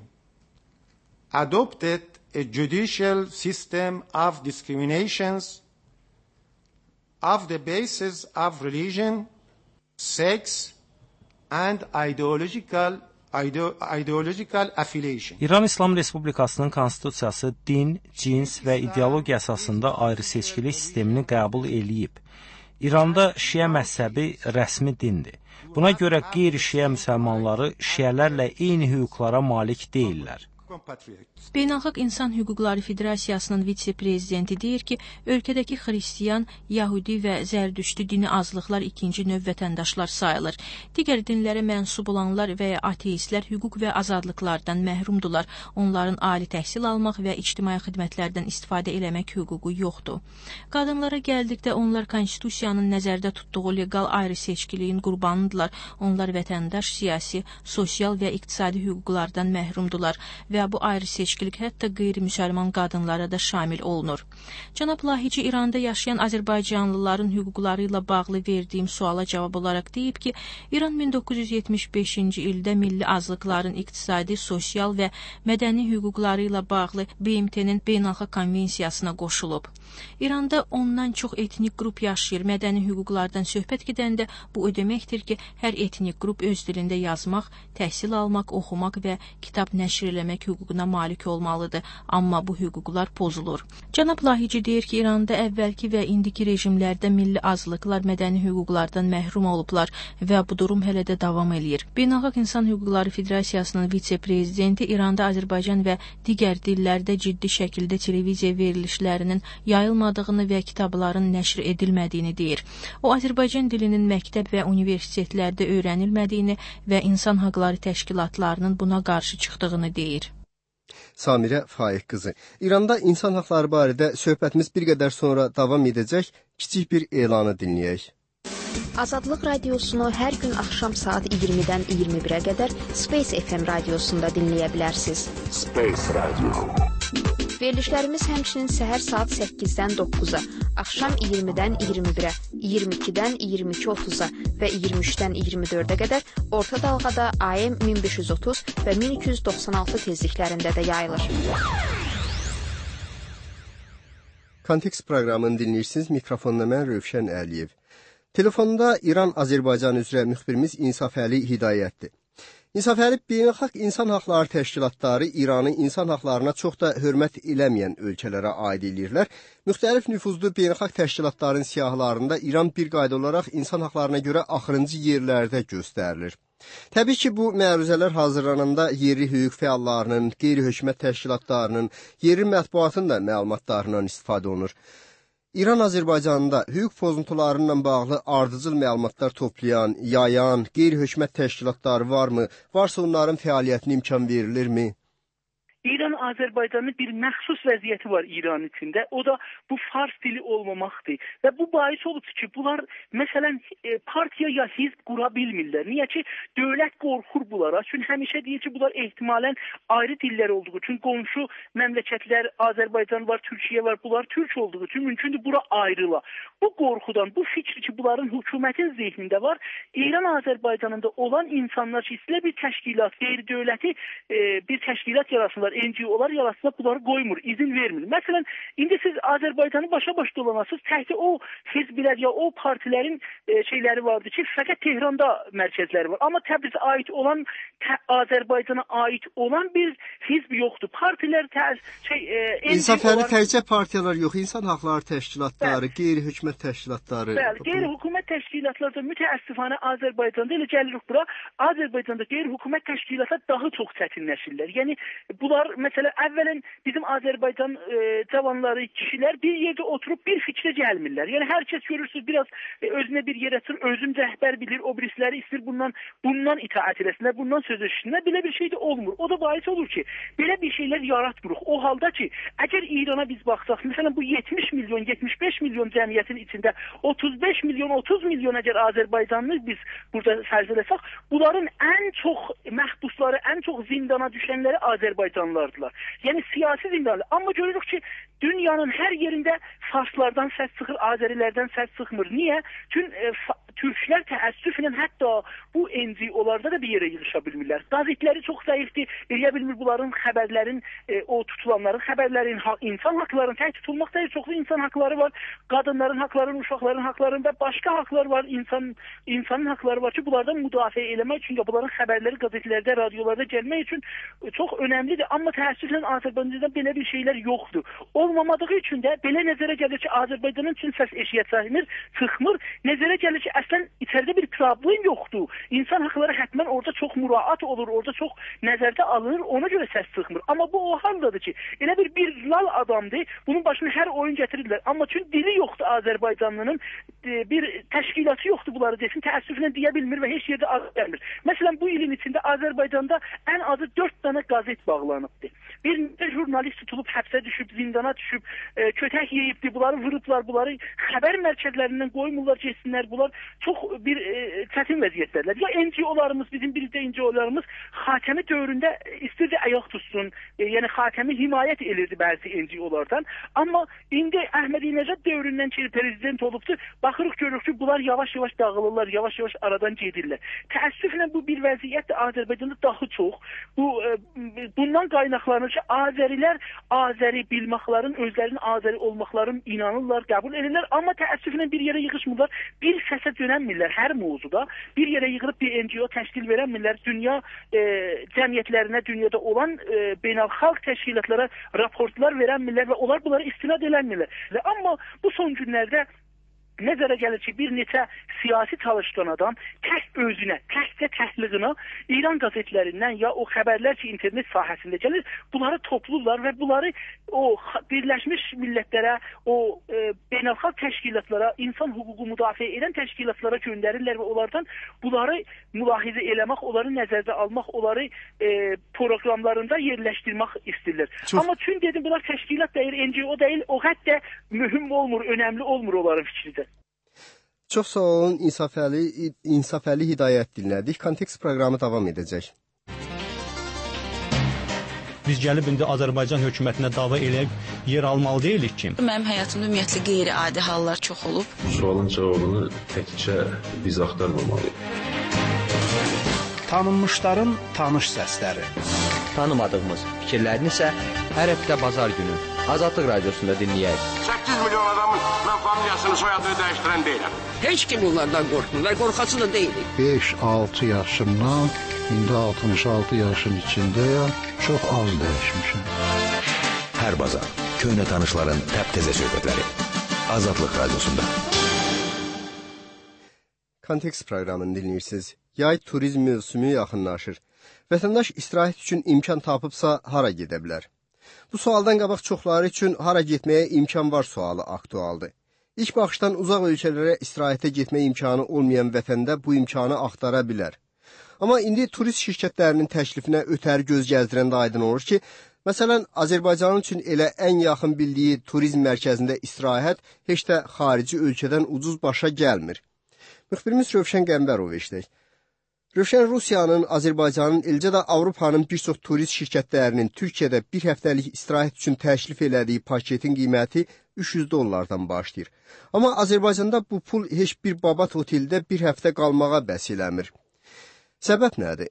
adopted a judicial system of discriminations of the basis of religion, sex and ideological ideological affiliation. İran İslam Respublikasının konstitusiyası din, cins və ideologiya əsasında ayrı seçkilik sistemini qəbul eləyib. İranda şiə məzhəbi rəsmi dindir. Buna görə qeyri-şiə müsəlmanları şiələrlə eyni hüquqlara malik deyillər. Beynəlxalq İnsan Hüquqları Federasiyasının vitse-prezidenti deyir ki, ölkədəki xristiyan, yahudi və zərdüştü dini azlıqlar ikinci növ vətəndaşlar sayılır. Digər dinlərə mənsub olanlar və ya ateistlər hüquq və azadlıqlardan məhrumdular. Onların ali təhsil almaq və ictimai xidmətlərdən istifadə eləmək hüququ yoxdur. Qadınlara gəldikdə onlar konstitusiyanın nəzərdə tutduğu legal ayrı seçkiliyin qurbanıdırlar. Onlar vətəndaş, siyasi, sosial və iqtisadi hüquqlardan məhrumdular və bu ayrı seçkilik hətta qeyri-müsəlman qadınlara da şamil olunur. Cənab Lahici İranda yaşayan Azərbaycanlıların hüquqları ilə bağlı verdiyim suala cavab olaraq deyib ki, İran min doqquz yüz yetmiş beşinci ildə milli azlıqların iqtisadi, sosial və mədəni hüquqları ilə bağlı B M T-nin beynəlxalq konvensiyasına qoşulub. İranda ondan çox etnik qrup yaşayır. Mədəni hüquqlardan söhbət gedəndə bu o deməkdir ki, hər etnik qrup öz dilində yazmaq, təhsil almaq, oxumaq və kitab nəşr eləmək hüququna malik olmalıdır, amma bu hüquqlar pozulur. Cənab Lahici deyir ki, İranda əvvəlki və indiki rejimlərdə milli azlıqlar mədəni hüquqlardan məhrum olublar və bu durum hələ də davam eləyir. Beynəlxalq İnsan Hüquqları Federasiyasının vitse-prezidenti İranda Azərbaycan və digər dillərdə ciddi şəkildə televiziya verilişlərinin yayılmadığını və kitabların nəşr edilmədiyini deyir. O, Azərbaycan dilinin məktəb və universitetlərdə öyrənilmədiyini və insan haqları təşkilatlarının buna qarşı çıxdığını deyir. Samirə Faiq qızı. İranda insan haqları barədə söhbətimiz bir qədər sonra davam edəcək. Kiçik bir elanı dinləyək. Azadlıq radiosunu hər gün axşam saat iyirmidən iyirmi birə qədər Space F M radiosunda dinləyə bilərsiniz. Space Radio. Verilişlərimiz həmçinin səhər saat səkkizdən doqquza, axşam iyirmidən iyirmi birə, iyirmi ikidən iyirmi iki otuz'a və iyirmi üçdən iyirmi dördə qədər orta dalğada A M min beş yüz otuz və min iki yüz doxsan altı tezliklərində də yayılır. Kontekst proqramını dinləyirsiniz. Mikrofonda mən Rövşən Əliyev. Telefonda İran-Azərbaycan üzrə müxbirimiz İnsafəli Hidayətdir. İnsafəli, beynəlxalq insan haqları təşkilatları İranı insan haqlarına çox da hörmət eləməyən ölkələrə aid edirlər. Müxtəlif nüfuzlu beynəlxalq təşkilatların siyahılarında İran bir qayda olaraq insan haqlarına görə axırıncı yerlərdə göstərilir. Təbii ki, bu məruzələr hazırlananda yerli hüquq fəallarının, qeyri-hökumət təşkilatlarının, yerli mətbuatın da məlumatlarından istifadə olunur. İran-Azərbaycanında hüquq pozuntularıyla bağlı ardıcıl məlumatlar toplayan, yayan, qeyri-hökumət təşkilatları varmı? Varsa onların fəaliyyətinə imkan verilirmi? İran-Azərbaycanın bir məxsus vəziyyəti var İran içində. O da bu fars dili olmamaqdır. Və bu bahis olub ki, bunlar məsələn partiya ya hizb qura bilmirlər. Niyə ki, dövlət qorxur bunlara. Çünki həmişə deyir ki, bunlar ehtimalən ayrı dillər olduğu üçün qonşu məmləkətlər, Azərbaycan var, Türkiyə var, bunlar türk olduğu üçün mümkündür bura ayrıla. Bu qorxudan, bu fikri ki, bunların hökumətin zehnində var, İran-Azərbaycanında olan insanlar ki, silə bir təşkilat, qeyri-dövləti e, bir təşkilat yarasınlar, N G O'lar yarasına bunları qoymur, izin vermir. Məsələn, indi siz Azərbaycanı başa-baş dolanasınız, təhti o hizblər ya o partilərin e, şeyləri vardır ki, fəqət Tehranda mərkəzləri var. Amma Təbrizə aid olan, tə, Azərbaycana aid olan bir hizb yoxdur. Partilər, tə, şey, e, İnsafəli təkcə partiyalar yox, insan haqları təşkilatları, qeyri-hökumət təşkilatları. Bəli, qeyri-hökumət təşkilatları da mütəəssifانə Azərbaycanda elə gəlirik bura. Azərbaycanda qeyri-hökumət təşkilatlar daha çox çətinləşirlər. Yəni, bunlar mesela əvvələn bizim Azərbaycan e, cavanları, kişilər bir yerdə oturub bir fikrə gəlmirlər. Yəni hər kəs görürsüz biraz e, özünə bir yerə sır, özüm rəhbər bilir, o birisləri istəyir bundan bundan itaat eləsinlər, bundan söz eşitsinlər. Belə bir şey də olmur. O da bahis olur ki, belə bir şeylər yaratmırıq. O halda ki, əgər İrana biz baxsaq, məsələn bu yetmiş milyon, yetmiş beş milyon cəmiyyətin içində otuz beş milyon, otuz milyon əgər Azərbaycanlı biz burada fərz eləsək, bunların ən çox məhbusları, ən çox zindana düşənləri Azərbaycanlı. Yəni siyasi zindanlar. Amma görürük ki, dünyanın hər yerində farslardan səs çıxır, Azərilərdən səs çıxmır. Niyə? Çünki e, Türklər təəssüflə hətta bu N G O'larda da bir yerə yığışa bilmirlər. Qazetləri çox zəifdir, eləyə bilmir bunların xəbərlərin, e, o tutulanların xəbərlərin, ha, insan haqlarının tək tutulmaqda çoxlu insan haqları var. Qadınların haqlarının, uşaqların haqlarının və başqa haqlar var, insan insanın haqları var ki, bunlardan müdafiə eləmək üçün, ya bunların xəbərləri qazetlərdə, radiolarda gəlmək üçün çox önəmlidir. Amma təəssüflə Azərbaycanda belə bir şeylər yoxdur. Olmamadığı üçün də belə nəzərə gəlir ki, Azərbaycanın üçün səs eşiyə çıxmır, çıxmır. Nəzərə gəlir ki, əslən içəridə bir problem yoxdur. İnsan haqları həttəmən orada çox müraat olur, orada çox nəzərdə alınır, ona görə səs çıxmır. Amma bu o haldadır ki, elə bir bir lal adamdır, bunun başına hər oyun gətirirlər. Amma çünki dili yoxdur Azərbaycanlının, bir təşkilatı yoxdur bunları desin, təəssüflə deyə bilmir və heç yerdə adı gəlmir. Məsələn, bu ilin içində Azərbaycanda ən azı dörd dənə qazet bağlanıbdır. Bir jurnalist tutulub həbsə düşüb, zindana düşüb, e, kötək yeyibdir, bunları vurublar, bunları xəbər mərkəzlərindən qoymurlar, geçsinlər, bunlar çox bir e, çətin vəziyyətlərdir. Ya N G O'larımız, bizim bizdə N G O'larımız Xatəmi dövründə istirdi ayaq tutsun, e, yəni Xatəmi himayət edirdi bəzi N G O'lardan. Amma indi Əhmədinəcad dövründən ki, prezident olubdur, baxırıq görürük ki, bunlar yavaş-yavaş dağılırlar, yavaş-yavaş aradan gedirlər. Təəssüflə bu bir vəziyyətdir Azərbaycanda daha çox. Bu e, bundan qaynaqlanır ki, Azərilər Azəri bilməklərin, özlərinin Azəri olmaqların inanırlar, qəbul edirlər, amma təəssüflə bir yerə yığışmırlar, bir səsə dönənmirlər hər mövzuda, bir yerə yığılıb bir N G O təşkil verənmirlər, dünya e, cəmiyyətlərinə, dünyada olan e, beynəlxalq təşkilatlara raportlar verənmirlər və onlar bunları istinad edənmirlər. Amma bu son günlərdə nəzərə gəlir ki, bir neçə siyasi çalışqan adam tək özünə, təkcə təhliğinə İran qazetlərindən ya o xəbərlər ki, internet sahəsində gəlir, bunları toplurlar və bunları o Birləşmiş Millətlərə, o e, beynəlxalq təşkilatlara, insan hüququ müdafiə edən təşkilatlara göndərirlər və onlardan bunları mülahizə eləmək, onları nəzərdə almaq, onları e, proqramlarında yerləşdirmək istəyirlər. Çox... Amma çünki dedim, bunlar təşkilat deyil, N G O deyil, o hətta mühüm olmur, önəmli olmur onların fikridə. Çox sağ olun, İnsafəli, İnsafəli Hidayət dinlədik. Kontekst proqramı davam edəcək. Biz gəlib indi Azərbaycan hökumətinə dava eləyib yer almalı deyilik ki. Mənim həyatımda ümumiyyətlə qeyri-adi hallar çox olub. Sualın cavabını təkcə biz axtarmamalıyıq. Tanınmışların tanış səsləri. Tanımadığımız fikirlərini isə hər həftə bazar günü Azadlıq Radiosunda dinləyək. səkkiz milyon adamın mən familiyasını, soyadını dəyişdirən deyiləm. Heç kim bunlardan qorxmur, qorxası da deyilik. beş altı yaşımdan indi altmış altı yaşın içindəyəm, çox az dəyişmişəm. Hər bazar köhnə tanışların təptəzə söhbətləri. Azadlıq Radiyosunda. Kontekst proqramını dinləyirsiniz. Yay turizm mövsümü yaxınlaşır. Vətəndaş istirahət üçün imkan tapıbsa hara gedə bilər? Bu sualdan qabaq çoxları üçün hara getməyə imkan var sualı aktualdır. İlk baxışdan uzaq ölkələrə istirahətə getmə imkanı olmayan vətəndə bu imkanı axtara bilər. Amma indi turist şirkətlərinin təklifinə ötər göz gəzdirəndə aydın olur ki, məsələn, Azərbaycan üçün elə ən yaxın bildiyi turizm mərkəzində istirahət heç də xarici ölkədən ucuz başa gəlmir. Müxbirimiz Rövşən Qəmbərov eşidək. Rövşən, Rusiyanın, Azərbaycanın, eləcə də Avropanın bir çox turist şirkətlərinin Türkiyədə bir həftəlik istirahət üçün təklif elədiyi paketin qiyməti üç yüz dollardan başlayır. Amma Azərbaycanda bu pul heç bir babat oteldə bir həftə qalmağa bəs eləmir. Səbəb nədir?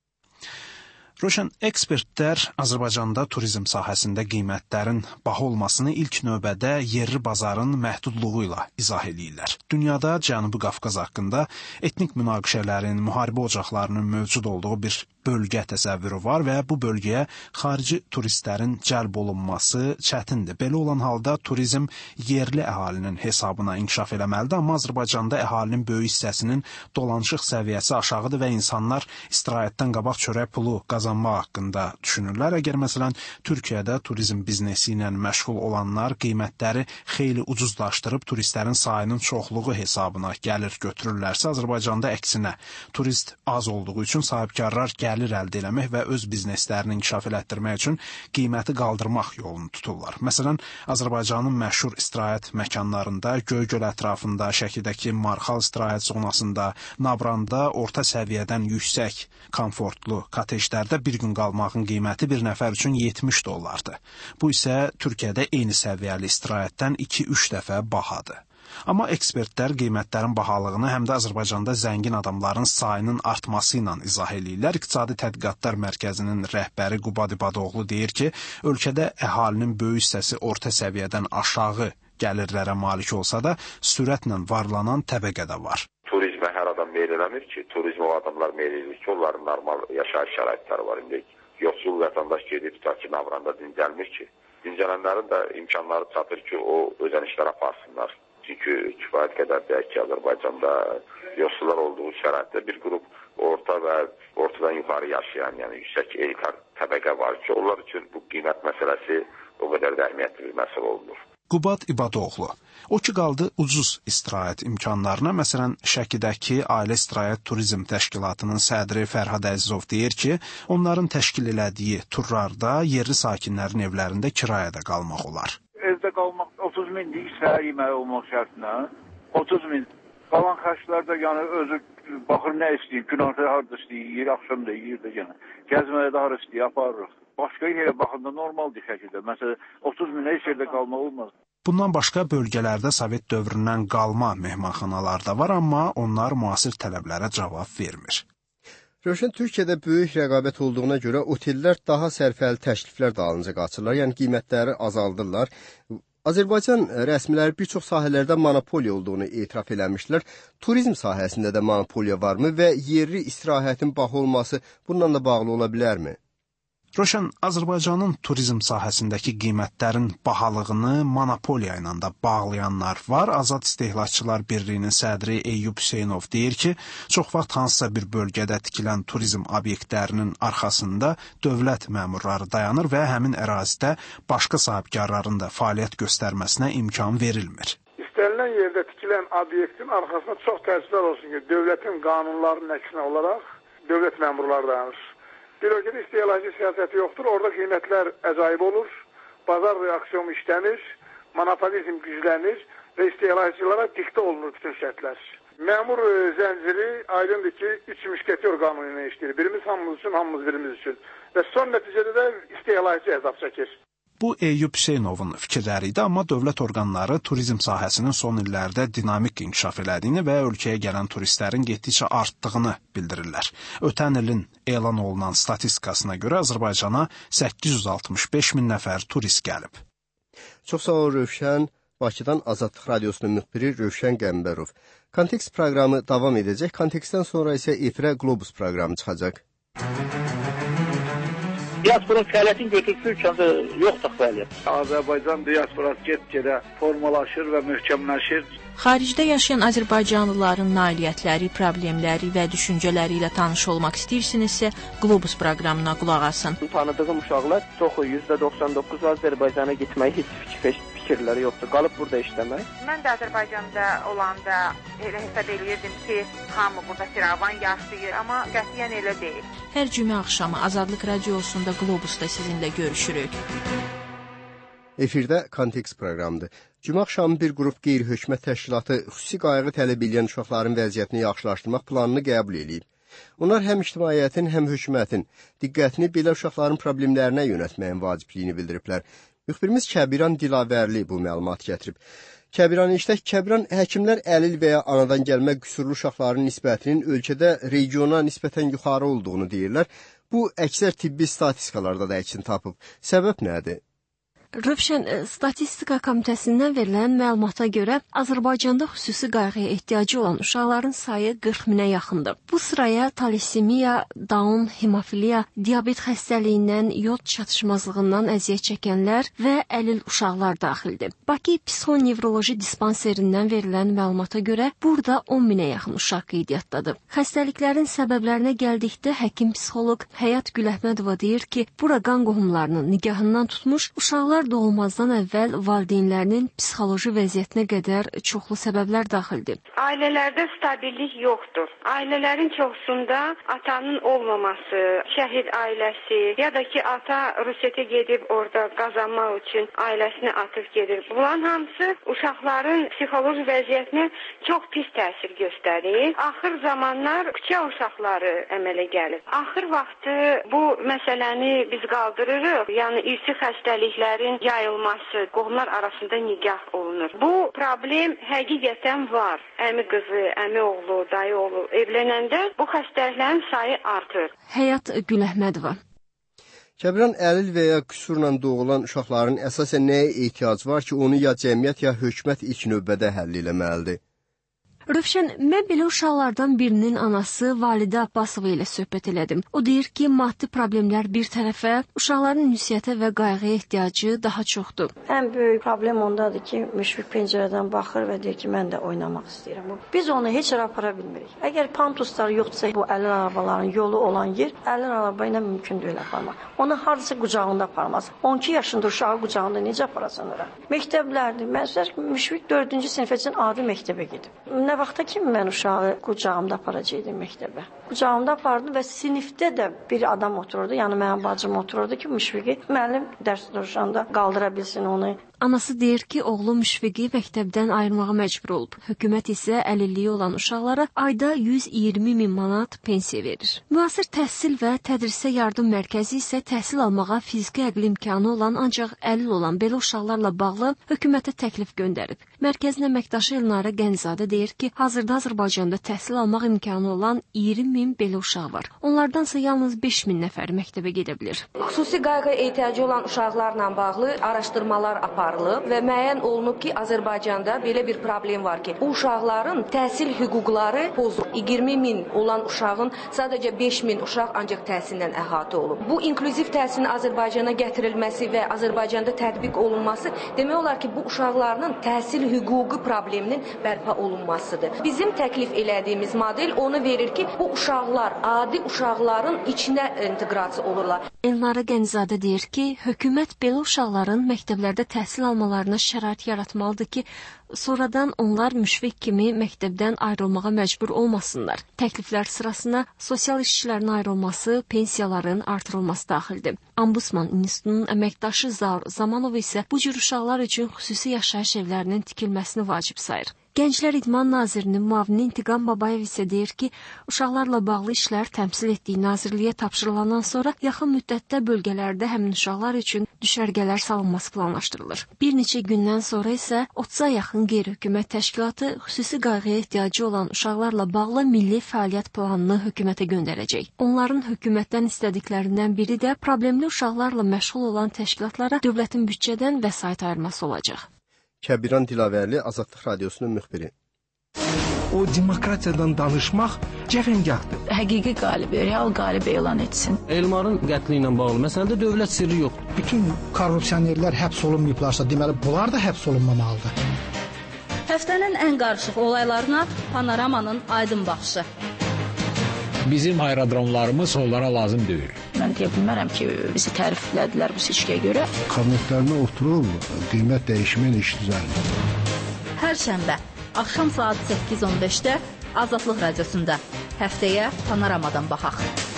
Rövşən, ekspertlər Azərbaycanda turizm sahəsində qiymətlərin baha olmasını ilk növbədə yerli bazarın məhdudluğu ilə izah edirlər. Dünyada Cənubi Qafqaz haqqında etnik münaqişələrin, müharibə ocaqlarının mövcud olduğu bir bölgə təsəvvürü var və bu bölgəyə xarici turistlərin cəlb olunması çətindir. Belə olan halda turizm yerli əhalinin hesabına inkişaf eləməlidir, amma Azərbaycanda əhalinin böyük hissəsinin dolanışıq səviyyəsi aşağıdır və insanlar istirahətdən qabaq çörək pulu qazanmaq haqqında düşünürlər. Əgər məsələn Türkiyədə turizm biznesi ilə məşğul olanlar qiymətləri xeyli ucuzlaşdırıb turistlərin sayının çoxluğu hesabına gəlir götürürlərsə, Azərbaycanda əksinə turist az olduğu üçün sahibkarlar gəlir əldə eləmək və öz bizneslərini inkişaf elətdirmək üçün qiyməti qaldırmaq yolunu tuturlar. Məsələn, Azərbaycanın məşhur istirahət məkanlarında, Göygöl ətrafında, Şəkidəki Marxal istirahət zonasında, Nabranda orta səviyyədən yüksək, komfortlu kotejlərdə bir gün qalmağın qiyməti bir nəfər üçün yetmiş dollardır. Bu isə Türkiyədə eyni səviyyəli istirahətdən iki üç dəfə bahadır. Amma ekspertlər qiymətlərin bahalığını həm də Azərbaycanda zəngin adamların sayının artması ilə izah edirlər. İqtisadi Tədqiqatlar Mərkəzinin rəhbəri Qubad İbadoğlu deyir ki, ölkədə əhalinin böyük hissəsi orta səviyyədən aşağı gəlirlərə malik olsa da, sürətlə varlanan təbəqə də var. Turizmə hər adam meyl eləmir ki, turizmə o adamlar meyl edir ki, onların normal yaşayış şəraitləri var. İndi yoxsul vətəndaş gedib tutar ki, Navranda dincəlmir ki, dincələnlərin də imkanları çatır ki, o ödənişlər aparsınlar. Çünki kifayət qədər deyək ki, Azərbaycanda yoxsullar olduğu şəraitdə bir qrup orta və ortadan yuxarı yaşayan, yəni yüksək elitər təbəqə var ki, onlar üçün bu qiymət məsələsi o qədər də əhəmiyyətli bir məsələ olunur. Qubad İbadoğlu. O ki qaldı ucuz istirahət imkanlarına, məsələn, Şəkidəki Ailə İstirahət Turizm Təşkilatının sədri Fərhad Əzizov deyir ki, onların təşkil elədiyi turlarda yerli sakinlərin evlərində kirayədə qalmaq olar. Evdə qalmaq otuz minlik səhər yeməyi olmaq şərtinə otuz min. Qalan xərclər də yəni özü baxır nə istəyir, günorta harda istəyir, axşam da yeyir də yəni. Gəzməyə də hara istəyir, aparırıq. Başqa yerə baxanda normaldır şəkildə. Məsələn, otuz min heç yerdə qalmaq olmaz. Bundan başqa bölgələrdə Sovet dövründən qalma mehmanxanalar da var, amma onlar müasir tələblərə cavab vermir. Rövşən, Türkiyədə böyük rəqabət olduğuna görə otellər daha sərfəli təkliflər dalınca qaçırlar, yəni qiymətləri azaldırlar. Azərbaycan rəsmiləri bir çox sahələrdə monopoliya olduğunu etiraf eləmişlər. Turizm sahəsində də monopoliya varmı və yerli istirahətin baha olması bununla da bağlı ola bilərmi? Rövşən, Azərbaycanın turizm sahəsindəki qiymətlərin bahalığını monopoliya ilə də bağlayanlar var. Azad İstehlakçılar Birliyinin sədri Eyyub Hüseynov deyir ki, çox vaxt hansısa bir bölgədə tikilən turizm obyektlərinin arxasında dövlət məmurları dayanır və həmin ərazidə başqa sahibkarların da fəaliyyət göstərməsinə imkan verilmir. İstənilən yerdə tikilən obyektin arxasında çox təəssüflər olsun ki, dövlətin qanunlarının əksinə olaraq dövlət məmurları dayanır. Bir ölkədə istehlakçı siyasəti yoxdur, orada qiymətlər əcaib olur, bazar reaksiyonu işlənir, monopolizm güclənir və istehlakçılara diktə olunur bütün şərtlər. Məmur zənciri aydındır ki, üç müşketyor qanununa işləyir. Birimiz hamımız üçün, hamımız birimiz üçün. Və son nəticədə də istehlakçı əzab çəkir. Bu Eyyub Hüseynovun fikirləri idi, amma dövlət orqanları turizm sahəsinin son illərdə dinamik inkişaf elədiyini və ölkəyə gələn turistlərin getdikcə artdığını bildirirlər. Ötən ilin elan olunan statistikasına görə Azərbaycana səkkiz yüz altmış beş min nəfər turist gəlib. Çox sağ ol Rövşən. Bakıdan Azadlıq Radiosunun müxbiri Rövşən Qəmbərov. Kontekst proqramı davam edəcək. Kontekstdən sonra isə efirə Globus proqramı çıxacaq. Diasporun fəaliyyətin götürsün ölkəmizdə yoxdur fəaliyyət. Azərbaycan diasporası get-gedə formalaşır və möhkəmləşir. Xaricdə yaşayan azərbaycanlıların nailiyyətləri, problemləri və düşüncələri ilə tanış olmaq istəyirsinizsə, Globus proqramına qulaq asın. Tanıdığım uşaqlar çoxu yüzdə doxsan doqquz Azərbaycana getməyi heç fikir fikirləri yoxdur. Qalıb burada işləmək. Mən də Azərbaycanda olanda elə hesab edirdim ki, hamı burada firavan yaşayır, amma qətiyyən elə deyil. Hər cümə axşamı Azadlıq Radiosunda Globusda sizinlə görüşürük. Efirdə Kontekst proqramıdır. Cümə axşamı bir qrup qeyri-hökumət təşkilatı xüsusi qayğı tələb edən uşaqların vəziyyətini yaxşılaşdırmaq planını qəbul edib. Onlar həm ictimaiyyətin, həm hökumətin diqqətini belə uşaqların problemlərinə yönəltməyin vacibliyini bildiriblər. Müxbirimiz Kəbiran Dilavərli bu məlumat gətirib. Kəbiran iştək Kəbiran həkimlər əlil və ya anadan gəlmə qüsurlu uşaqların nisbətinin ölkədə regiona nisbətən yuxarı olduğunu deyirlər. Bu əksər tibbi statistikalarda da əksini tapıb. Səbəb nədir? Rövşən, Statistika Komitəsindən verilən məlumata görə Azərbaycanda xüsusi qayğıya ehtiyacı olan uşaqların sayı qırx minə yaxındır. Bu sıraya talisemiya, Down, hemofiliya, diabet xəstəliyindən, yod çatışmazlığından əziyyət çəkənlər və əlil uşaqlar daxildir. Bakı Psixonevroloji Dispanserindən verilən məlumata görə burada on minə yaxın uşaq qeydiyyatdadır. Xəstəliklərin səbəblərinə gəldikdə həkim-psixoloq Həyat Güləhmədova deyir ki, bura qan qohumlarının nigahından tutmuş uşaqlar doğulmazdan əvvəl valideynlərinin psixoloji vəziyyətinə qədər çoxlu səbəblər daxildir. Ailələrdə stabillik yoxdur. Ailələrin çoxsunda atanın olmaması, şəhid ailəsi ya da ki ata Rusiya gedib orada qazanmaq üçün ailəsini atıb gedir. Bunların hamısı uşaqların psixoloji vəziyyətinə çox pis təsir göstərir. Axır zamanlar küçə uşaqları əmələ gəlir. Axır vaxtı bu məsələni biz qaldırırıq. Yəni irsi xəstəliklərin yayılması, qohumlar arasında nigah olunur. Bu problem həqiqətən var. Əmi qızı, əmi oğlu, dayı oğlu evlənəndə bu xəstəliklərin sayı artır. Həyat Güləhmədova. Kəbiran əlil və ya qüsurla doğulan uşaqların əsasən nəyə ehtiyac var ki, onu ya cəmiyyət ya hökumət ilk növbədə həll eləməlidir? Rövşən, mən belə uşaqlardan birinin anası Validə Abbasova ilə söhbət elədim. O deyir ki, maddi problemlər bir tərəfə, uşaqların ünsiyyətə və qayğıya ehtiyacı daha çoxdur. Ən böyük problem ondadır ki, müşfiq pəncərədən baxır və deyir ki, mən də oynamaq istəyirəm. Biz onu heç yerə apara bilmirik. Əgər pantuslar yoxdursa, bu əlil arabaların yolu olan yer, əlil araba ilə mümkün deyil aparmaq. Onu hardasa qucağında aparmaz. on iki yaşında uşağı qucağında necə aparasan ora? Məktəblərdir. Məsələn, müşfiq dördüncü sinifə üçün adi məktəbə gedib. Nə vaxta kimi mən uşağı qucağımda aparacaqdım məktəbə. Qucağımda apardı və sinifdə də bir adam otururdu, yəni mənim bacım otururdu ki, müşfiqi müəllim dərs duruşanda qaldıra bilsin onu. Anası deyir ki, oğlu müşfiqi məktəbdən ayırmağa məcbur olub. Hökumət isə əlilliyi olan uşaqlara ayda yüz iyirmi min manat pensiya verir. Müasir təhsil və tədrisə yardım mərkəzi isə təhsil almağa fiziki əqli imkanı olan, ancaq əlil olan belə uşaqlarla bağlı hökumətə təklif göndərib. Mərkəzin əməkdaşı Elnarə Gənizadə deyir ki, hazırda Azərbaycanda təhsil almaq imkanı olan iyirmi min belə uşaq var. Onlardansa yalnız beş min nəfər məktəbə gedə bilir. Xüsusi qayğıya ehtiyacı olan uşaqlarla bağlı araşdırmalar aparılır və müəyyən olunub ki, Azərbaycanda belə bir problem var ki, bu uşaqların təhsil hüquqları pozulub. iyirmi min olan uşağın sadəcə beş min uşaq ancaq təhsillə əhatə olub. Bu inklüziv təhsilin Azərbaycana gətirilməsi və Azərbaycanda tətbiq olunması demək olar ki, bu uşaqların təhsil hüququ probleminin bərpa olunmasıdır. Bizim təklif elədiyimiz model onu verir ki, bu uşaqlar adi uşaqların içinə inteqrasiya olurlar. Elnarə Gənizadə deyir ki, hökumət belə uşaqların məktəblərdə təhsil almalarına şərait yaratmalıdır ki, sonradan onlar müşfiq kimi məktəbdən ayrılmağa məcbur olmasınlar. Təkliflər sırasına sosial işçilərin ayrılması, pensiyaların artırılması daxildir. Ambusman İnstitutunun əməkdaşı Zaur Zamanov isə bu cür uşaqlar üçün xüsusi yaşayış evlərinin tikilməsini vacib sayır. Gənclər İdman Nazirinin müavini İntiqam Babayev isə deyir ki, uşaqlarla bağlı işlər təmsil etdiyi nazirliyə tapşırılandan sonra yaxın müddətdə bölgələrdə həmin uşaqlar üçün düşərgələr salınması planlaşdırılır. Bir neçə gündən sonra isə otuza yaxın qeyri-hökumət təşkilatı xüsusi qayğıya ehtiyacı olan uşaqlarla bağlı milli fəaliyyət planını hökumətə göndərəcək. Onların hökumətdən istədiklərindən biri də problemli uşaqlarla məşğul olan təşkilatlara dövlətin büdcədən vəsait ayırması olacaq. Kəbiran Dilavərli, Azadlıq Radiosunun müxbiri. O demokratiyadan danışmaq cəfəngahdır. Həqiqi qalibi, real qalibi elan etsin. Elmarın qətli ilə bağlı məsələdə dövlət sirri yoxdur. Bütün korrupsionerlər həbs olunmayıblarsa, deməli bunlar da həbs olunmamalıdır. Həftənin ən qarışıq olaylarına Panoramanın aydın baxışı. Bizim aerodromlarımız onlara lazım deyil. Mən deyə bilmərəm ki, bizi təriflədilər bu seçkiyə görə. Kabinetlərində oturub qiymət dəyişmən iş düzəlmir. Hər şənbə axşam saat səkkiz on beşdə Azadlıq Radiosunda. Həftəyə Panoramadan baxaq.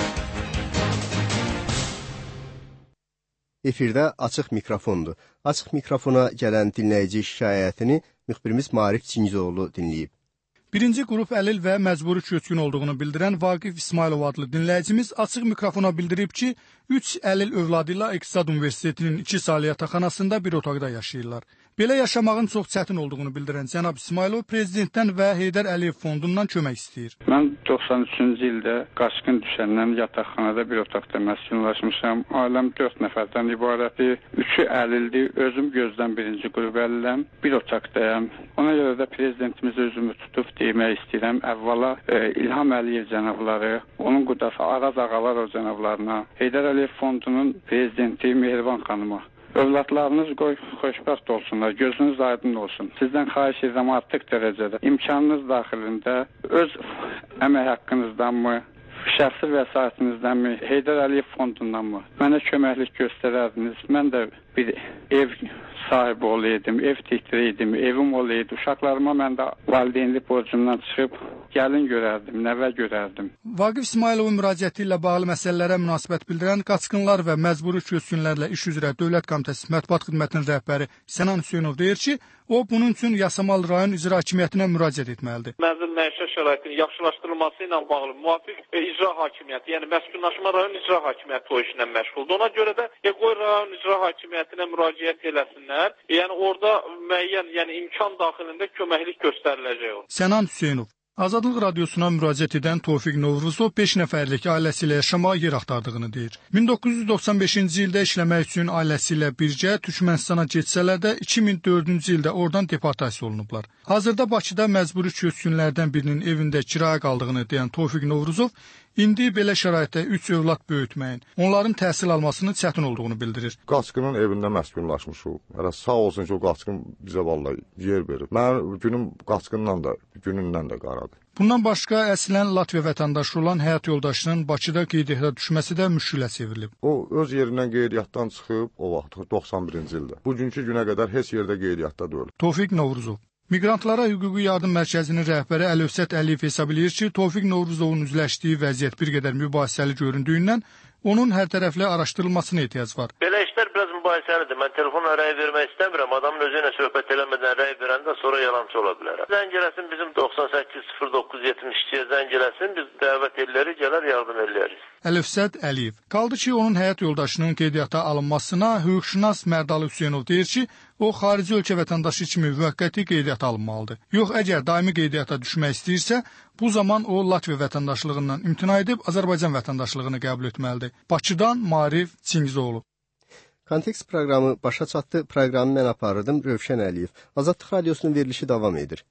Efirdə açıq mikrofondur. Açıq mikrofona gələn dinləyici şikayətini müxbirimiz Maarif Çingizoğlu dinləyib. Birinci qrup əlil və məcburi köçkün olduğunu bildirən Vaqif İsmailov adlı dinləyicimiz açıq mikrofona bildirib ki, üç əlil övladı ilə İqtisad Universitetinin iki saylı yataqxanasında bir otaqda yaşayırlar. Belə yaşamağın çox çətin olduğunu bildirən cənab İsmailov prezidentdən və Heydər Əliyev fondundan kömək istəyir. Mən doxsan üçüncü ildə qaçqın düşəndən yataqxanada bir otaqda məskunlaşmışam. Ailəm dörd nəfərdən ibarətdir. Üçü əlildir. Özüm gözdən birinci qrup əliləm. Bir otaqdayam. Ona görə də prezidentimiz özümü tutub demək istəyirəm. Əvvəla e, İlham Əliyev cənabları, onun qudası Araz Ağalarov cənablarına, Heydər Əliyev fondunun prezidenti Mehriban xanıma. Övladlarınız qoy xoşbəxt olsunlar, gözünüz aydın olsun. Sizdən xahiş edirəm artıq dərəcədə imkanınız daxilində öz əmək haqqınızdanmı, şəxsi vəsaitinizdənmi, Heydər Əliyev fondundanmı mənə köməklik göstərərdiniz. Mən də bir ev sahibi olaydım, ev tikdirəydim, evim olaydı. Uşaqlarıma mən də valideynlik borcumdan çıxıb gəlin görərdim, nəvə görərdim. Vaqif İsmailovun müraciəti ilə bağlı məsələlərə münasibət bildirən Qaçqınlar və Məcburi Köçkünlərlə İş üzrə Dövlət Komitəsi Mətbuat Xidmətinin rəhbəri Sənan Hüseynov deyir ki, o bunun üçün Yasamal rayon icra hakimiyyətinə müraciət etməlidir. Mənzil məişət şəraitinin yaxşılaşdırılması ilə bağlı müvafiq e, icra hakimiyyəti, yəni məskunlaşma rayon icra hakimiyyəti o işlə məşğuldur. Ona görə də e, qoy rayon icra hakimiyyətinə müraciət eləsinlər. E, yəni orada müəyyən, yəni imkan daxilində köməklik göstəriləcək o. Sənan Hüseynov Azadlıq Radiosuna müraciət edən Tofiq Novruzov beş nəfərlik ailəsi ilə yaşamağa yer axtardığını deyir. min doqquz yüz doxsan beşinci ildə işləmək üçün ailəsi ilə birgə Türkmənistana getsələr də iki min dördüncü ildə oradan deportasiya olunublar. Hazırda Bakıda məcburi köçkünlərdən birinin evində kiraya qaldığını deyən Tofiq Novruzov İndi belə şəraitdə üç övlad böyütməyin, onların təhsil almasının çətin olduğunu bildirir. Qaçqının evində məskunlaşmışıq. Hələ sağ olsun ki, o qaçqın bizə vallahi yer verir. Mənim günüm qaçqınla da, günündən də qaradır. Bundan başqa əslən Latviya vətəndaşı olan həyat yoldaşının Bakıda qeydiyyata düşməsi də müşkülə çevrilib. O öz yerindən qeydiyyatdan çıxıb o vaxt doxsan birinci ildə. Bugünkü günə qədər heç yerdə qeydiyyatda deyil. Tofiq Novruzov Miqrantlara Hüquqi Yardım Mərkəzinin rəhbəri Əlövsət Əliyev hesab edir ki, Tofiq Novruzovun üzləşdiyi vəziyyət bir qədər mübahisəli göründüyündən onun hər tərəfli araşdırılmasına ehtiyac var. Belə işlər biraz mübahisəlidir. Mən telefonla rəy vermək istəmirəm. Adamın özü ilə söhbət eləmədən rəy verəndə sonra yalançı ola bilərəm. Zəng eləsin bizim doxsan səkkiz sıfır doqquz yetmiş ikiyə zəng eləsin. Biz dəvət ellərik, gələr yardım ellərik. Əlövsət Əliyev. Qaldı ki, onun həyat yoldaşının qeydiyyata alınmasına hüquqşünas Mərdalı Hüseynov deyir ki, o xarici ölkə vətəndaşı kimi müvəqqəti qeydiyyata alınmalıdır. Yox, əgər daimi qeydiyyata düşmək istəyirsə, bu zaman o Latviya vətəndaşlığından imtina edib Azərbaycan vətəndaşlığını qəbul etməlidir. Bakıdan Maarif Çingizoğlu. Kontekst proqramı başa çatdı. Proqramı mən aparırdım, Rövşən Əliyev. Azadlıq Radiosunun verilişi davam edir.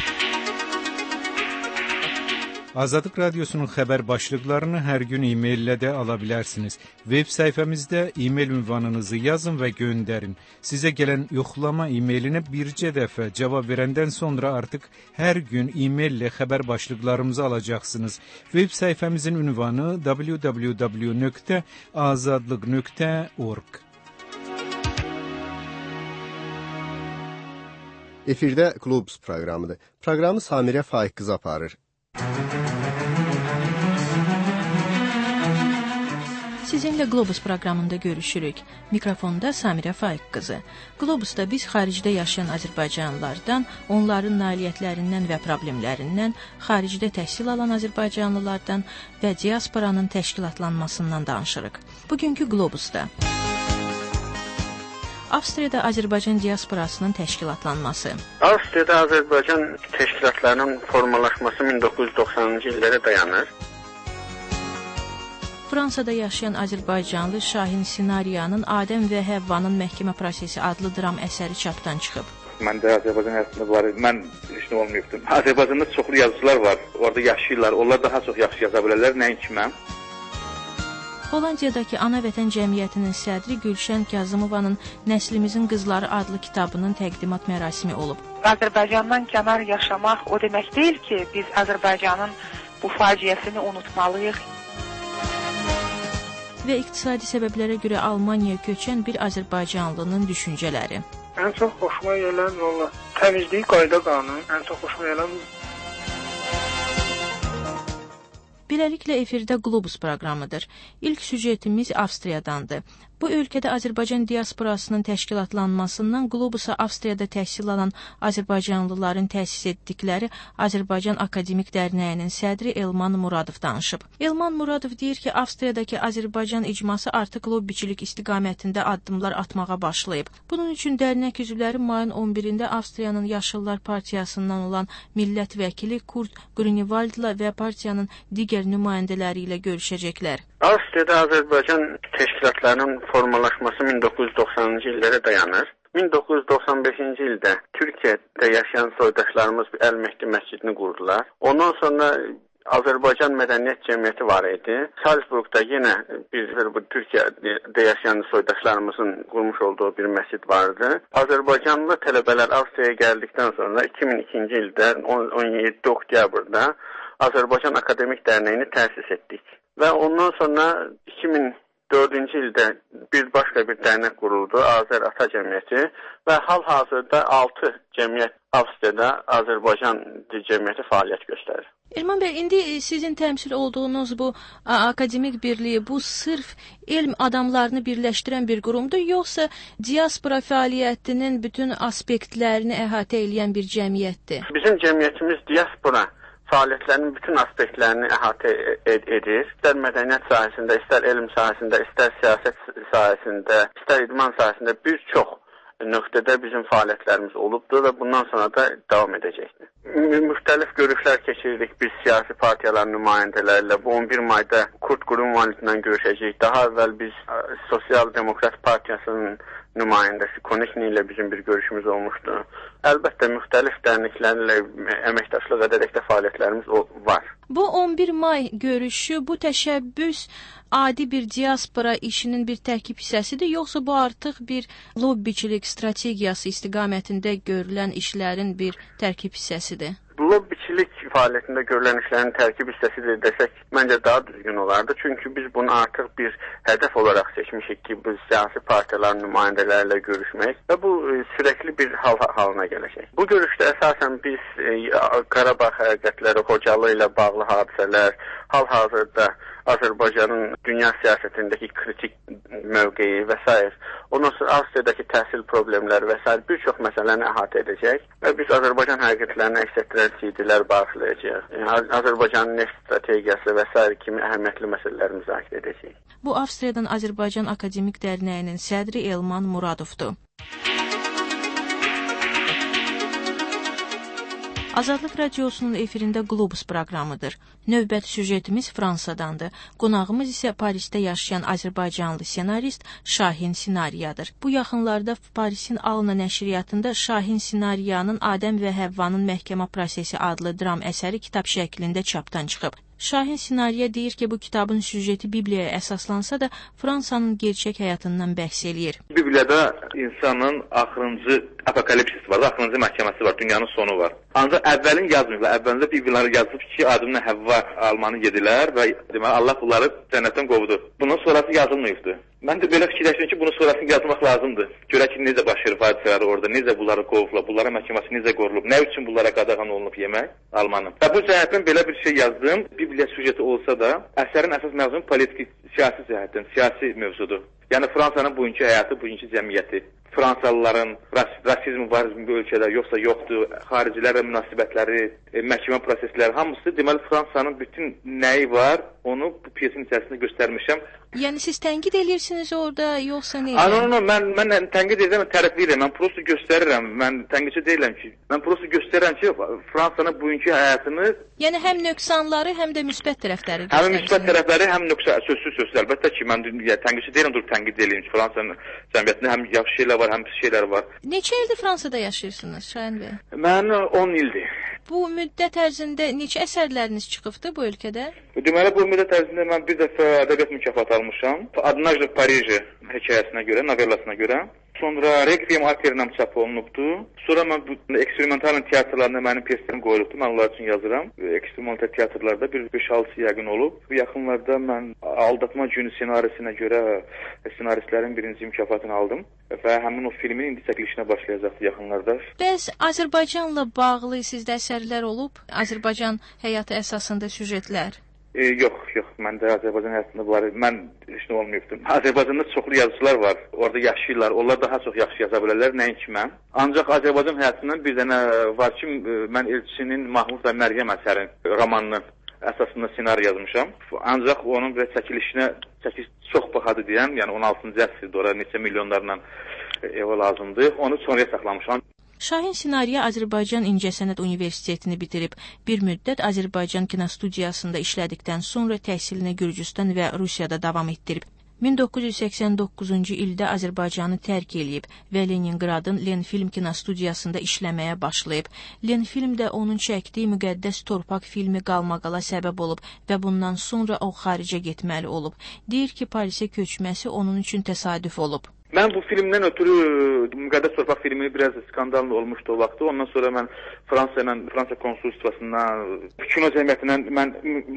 Azadlıq Radiosunun xəbər başlıqlarını hər gün e-maillə də ala bilərsiniz. Web səhifəmizdə e-mail ünvanınızı yazın və göndərin. Sizə gələn yoxlama e-mailinə bircə dəfə cavab verəndən sonra artıq hər gün e-maillə xəbər başlıqlarımızı alacaqsınız. Web səhifəmizin ünvanı w w w nöqtə azadlıq nöqtə org. Efirdə Globus proqramıdır. Proqramı Samirə Faiq qızı aparır. Sizinlə Globus proqramında görüşürük. Mikrofonda Samirə Faiq qızı. Globusda biz xaricdə yaşayan azərbaycanlılardan, onların nailiyyətlərindən və problemlərindən, xaricdə təhsil alan azərbaycanlılardan və diasporanın təşkilatlanmasından danışırıq. Bugünkü Globusda Avstriyada Azərbaycan diasporasının təşkilatlanması. Avstriyada Azərbaycan təşkilatlarının formalaşması min doqquz yüz doxsanıncı illərə dayanır. Fransada yaşayan Azərbaycanlı Şahin Sinariyanın Adəm və Həvvanın məhkəmə prosesi adlı dram əsəri çapdan çıxıb. Məndə Azərbaycan həyatında var. Mən heç nə olmayıbdım. Azərbaycanda çoxlu yazıçılar var. Orada yaşayırlar. Onlar daha çox yaxşı yaza bilərlər, nəinki mən. Hollandiyadakı Ana Vətən Cəmiyyətinin sədri Gülşən Kazımovanın Nəslimizin Qızları adlı kitabının təqdimat mərasimi olub. Azərbaycandan kənar yaşamaq o demək deyil ki, biz Azərbaycanın bu faciəsini unutmalıyıq. Və iqtisadi səbəblərə görə Almaniyaya köçən bir Azərbaycanlının düşüncələri. Ən çox xoşuma gələn valla təmizlik, qayda qanun, ən çox xoşuma gələn. Beləliklə efirdə Globus proqramıdır. İlk süjetimiz Avstriyadandır. Bu ölkədə Azərbaycan diasporasının təşkilatlanmasından Globusa Avstriyada təhsil alan Azərbaycanlıların təsis etdikləri Azərbaycan Akademik Dərnəyinin sədri Elman Muradov danışıb. Elman Muradov deyir ki, Avstriyadakı Azərbaycan icması artıq lobbiçilik istiqamətində addımlar atmağa başlayıb. Bunun üçün dərnək üzvləri mayın on birində Avstriyanın Yaşıllar Partiyasından olan millət vəkili Kurt Grünewaldla və partiyanın digər nümayəndələri ilə görüşəcəklər. Avstriyada Azərbaycan təşkilatlarının formalaşması min doqquz yüz doxsanıncı illərə dayanır. min doqquz yüz doxsan beşinci ildə Türkiyədə yaşayan soydaşlarımız Əl Mehdi məscidini qurdular. Ondan sonra Azərbaycan Mədəniyyət Cəmiyyəti var idi. Salzburgda yenə bir bu Türkiyədə yaşayan soydaşlarımızın qurmuş olduğu bir məscid vardı. Azərbaycanlı tələbələr Avstriyaya gəldikdən sonra iki min ikinci ildə on yeddi oktyabrda Azərbaycan Akademik Dərnəyini təsis etdik. Və ondan sonra iki min dördüncü ildə bir başqa bir dərnək quruldu, Azər Ata Cəmiyyəti və hal-hazırda altı cəmiyyət Avstriyada Azərbaycan cəmiyyəti fəaliyyət göstərir. Elman bəy, indi sizin təmsil olduğunuz bu akademik birliyi, bu sırf elm adamlarını birləşdirən bir qurumdur, yoxsa diaspora fəaliyyətinin bütün aspektlərini əhatə edən bir cəmiyyətdir? Bizim cəmiyyətimiz diaspora fəaliyyətlərinin bütün aspektlərini əhatə ed edir. İstər mədəniyyət sahəsində, istər elm sahəsində, istər siyasət sahəsində, istər idman sahəsində bir çox nöqtədə bizim fəaliyyətlərimiz olubdur və bundan sonra da davam edəcəkdir. Müxtəlif görüşlər keçiririk biz siyasi partiyaların nümayəndələrlə. Bu on bir mayda Kurt Grünewaldla görüşəcəyik. Daha əvvəl biz Sosial Demokrat Partiyasının nümayəndəsi Konikni ilə bizim bir görüşümüz olmuşdu. Əlbəttə, müxtəlif dərnəklərlə əməkdaşlıq edərək də fəaliyyətlərimiz var. Bu on bir may görüşü, bu təşəbbüs adi bir diaspora işinin bir tərkib hissəsidir, yoxsa bu artıq bir lobbiçilik strategiyası istiqamətində görülən işlərin bir tərkib hissəsidir? Lobbiçilik fəaliyyətində görülən işlərin tərkib hissəsidir desək, məncə daha düzgün olardı. Çünki biz bunu artıq bir hədəf olaraq seçmişik ki, bu siyasi partiyaların nümayəndələrlə görüşmək və bu sürəkli bir hal halına gələcək. Bu görüşdə əsasən biz Qarabağ hərəkətləri, Xocalı ilə bağlı hadisələr, hal-hazırda Azərbaycanın dünya siyasətindəki kritik mövqeyi və s. ondan sonra Avstriyadakı təhsil problemləri və s. bir çox məsələni əhatə edəcək və biz Azərbaycan hərəkətlərini əks etdirən C D-lər bağışlayacaq. Yəni, Azərbaycanın neft strategiyası və s. kimi əhəmiyyətli məsələləri müzakirə edəcək. Bu Avstriyadan Azərbaycan Akademik Dərnəyinin sədri Elman Muradovdur. Azadlıq Radiosunun efirində Globus proqramıdır. Növbəti süjetimiz Fransadandır. Qonağımız isə Parisdə yaşayan Azərbaycanlı senarist Şahin Sinariyadır. Bu yaxınlarda Parisin Alna nəşriyyatında Şahin Sinariyanın Adəm və Həvvanın Məhkəmə Prosesi adlı dram əsəri kitab şəklində çapdan çıxıb. Şahin Sinariya deyir ki, bu kitabın süjeti Bibliyaya əsaslansa da Fransanın gerçək həyatından bəhs eləyir. Bibliyada insanın axırıncı apokalipsisi var, axırıncı məhkəməsi var, dünyanın sonu var. Ancaq əvvəlin yazmıyıblar, əvvəlində Bibliyaları yazıb ki, Adımla Həvva almanı yedilər və deməli Allah bunları cənnətdən qovdu. Bunun sonrası yazılmayıbdı. Mən də belə fikirləşdim ki, bunun sonrasını yazmaq lazımdır. Görək ki, necə baş verir hadisələr orada, necə bunları qovublar, bunların məhkəməsi necə qorulub, nə üçün bunlara qadağan olunub yemək almanın. Və bu cəhətdən belə bir şey yazdım. Bibliya süjeti olsa da, əsərin əsas məzmunu politik, siyasi cəhətdən, siyasi mövzudur. Yəni Fransanın bugünkü həyatı, bugünkü cəmiyyəti, Fransalıların ras rasizmi var bu ölkədə, yoxsa yoxdur, xaricilərlə münasibətləri, e, məhkəmə prosesləri, hamısı deməli Fransanın bütün nəyi var, onu bu pyesin içərisində göstərmişəm. Yəni siz tənqid edirsiniz orada, yoxsa nə? Ano, no, mən mən tənqid edirəm, tərifləyirəm. Mən prosta göstərirəm. Mən tənqidçi deyiləm ki. Mən prosta göstərirəm ki, Fransanın bugünkü həyatını, yəni həm nöqsanları, həm də müsbət tərəfləri göstərir. Həm müsbət tərəfləri, həm nöqsan, sözsüz sözsüz. Əlbəttə ki, mən tənqidçi deyiləm, dur tənqid edeyim ki, Fransa cəmiyyətində həm yaxşı şeylər var, həm pis şeylər var. Neçə ildir Fransada yaşayırsınız Şahin bəy? Mən on ildir. Bu müddət ərzində neçə əsərləriniz çıxıbdı bu ölkədə? Deməli, bu müddət ərzində mən bir dəfə ədəbiyyat mükafatı almışam. Adnajlı Pariji hekayəsinə görə, novellasına görə. Sonra Requiem operinam çap olunubdu. Sonra mən bu eksperimental teatrlarında mənim pyeslərim qoyulubdu. Mən onlar üçün yazıram. Eksperimental teatrlarda bir beş altı yəqin olub. Bu yaxınlarda mən Aldatma Günü ssenarisinə görə ssenaristlərin birinci mükafatını aldım və həmin o filmin indi çəkilişinə başlayacaqdı yaxınlarda. Bəs Azərbaycanla bağlı sizdə əsərlər olub? Azərbaycan həyatı əsasında süjetlər? E, yox, yox. Məndə Azərbaycan həyatında var. Mən heç nə olmayıbdım. Azərbaycanda çoxlu yazıçılar var. Orada yaşayırlar. Onlar daha çox yaxşı yaza bilərlər, nəinki mən. Ancaq Azərbaycan həyatından bir dənə var ki, mən Elçinin Mahmud və Məryəm əsəri romanının əsasında ssenari yazmışam. Ancaq onun və çəkilişinə çəkiliş çox bahadır deyəm. Yəni on altıncı əsrdə ora neçə milyonlarla evə lazımdır. Onu sonraya saxlamışam. Şahin Sinariya Azərbaycan İncəsənət Universitetini bitirib, bir müddət Azərbaycan kinostudiyasında işlədikdən sonra təhsilini Gürcüstan və Rusiyada davam etdirib. min doqquz yüz səksən doqquzuncu ildə Azərbaycanı tərk eləyib və Leningradın Lenfilm kinostudiyasında işləməyə başlayıb. Lenfilm də onun çəkdiyi Müqəddəs Torpaq filmi qalmaqala səbəb olub və bundan sonra o xaricə getməli olub. Deyir ki, Parisə köçməsi onun üçün təsadüf olub. Mən bu filmdən ötürü Müqəddəs Torpaq filmi biraz skandallı olmuşdu o vaxtı. Ondan sonra mən Fransa ilə Fransa konsulluğundan, kino cəmiyyətindən mən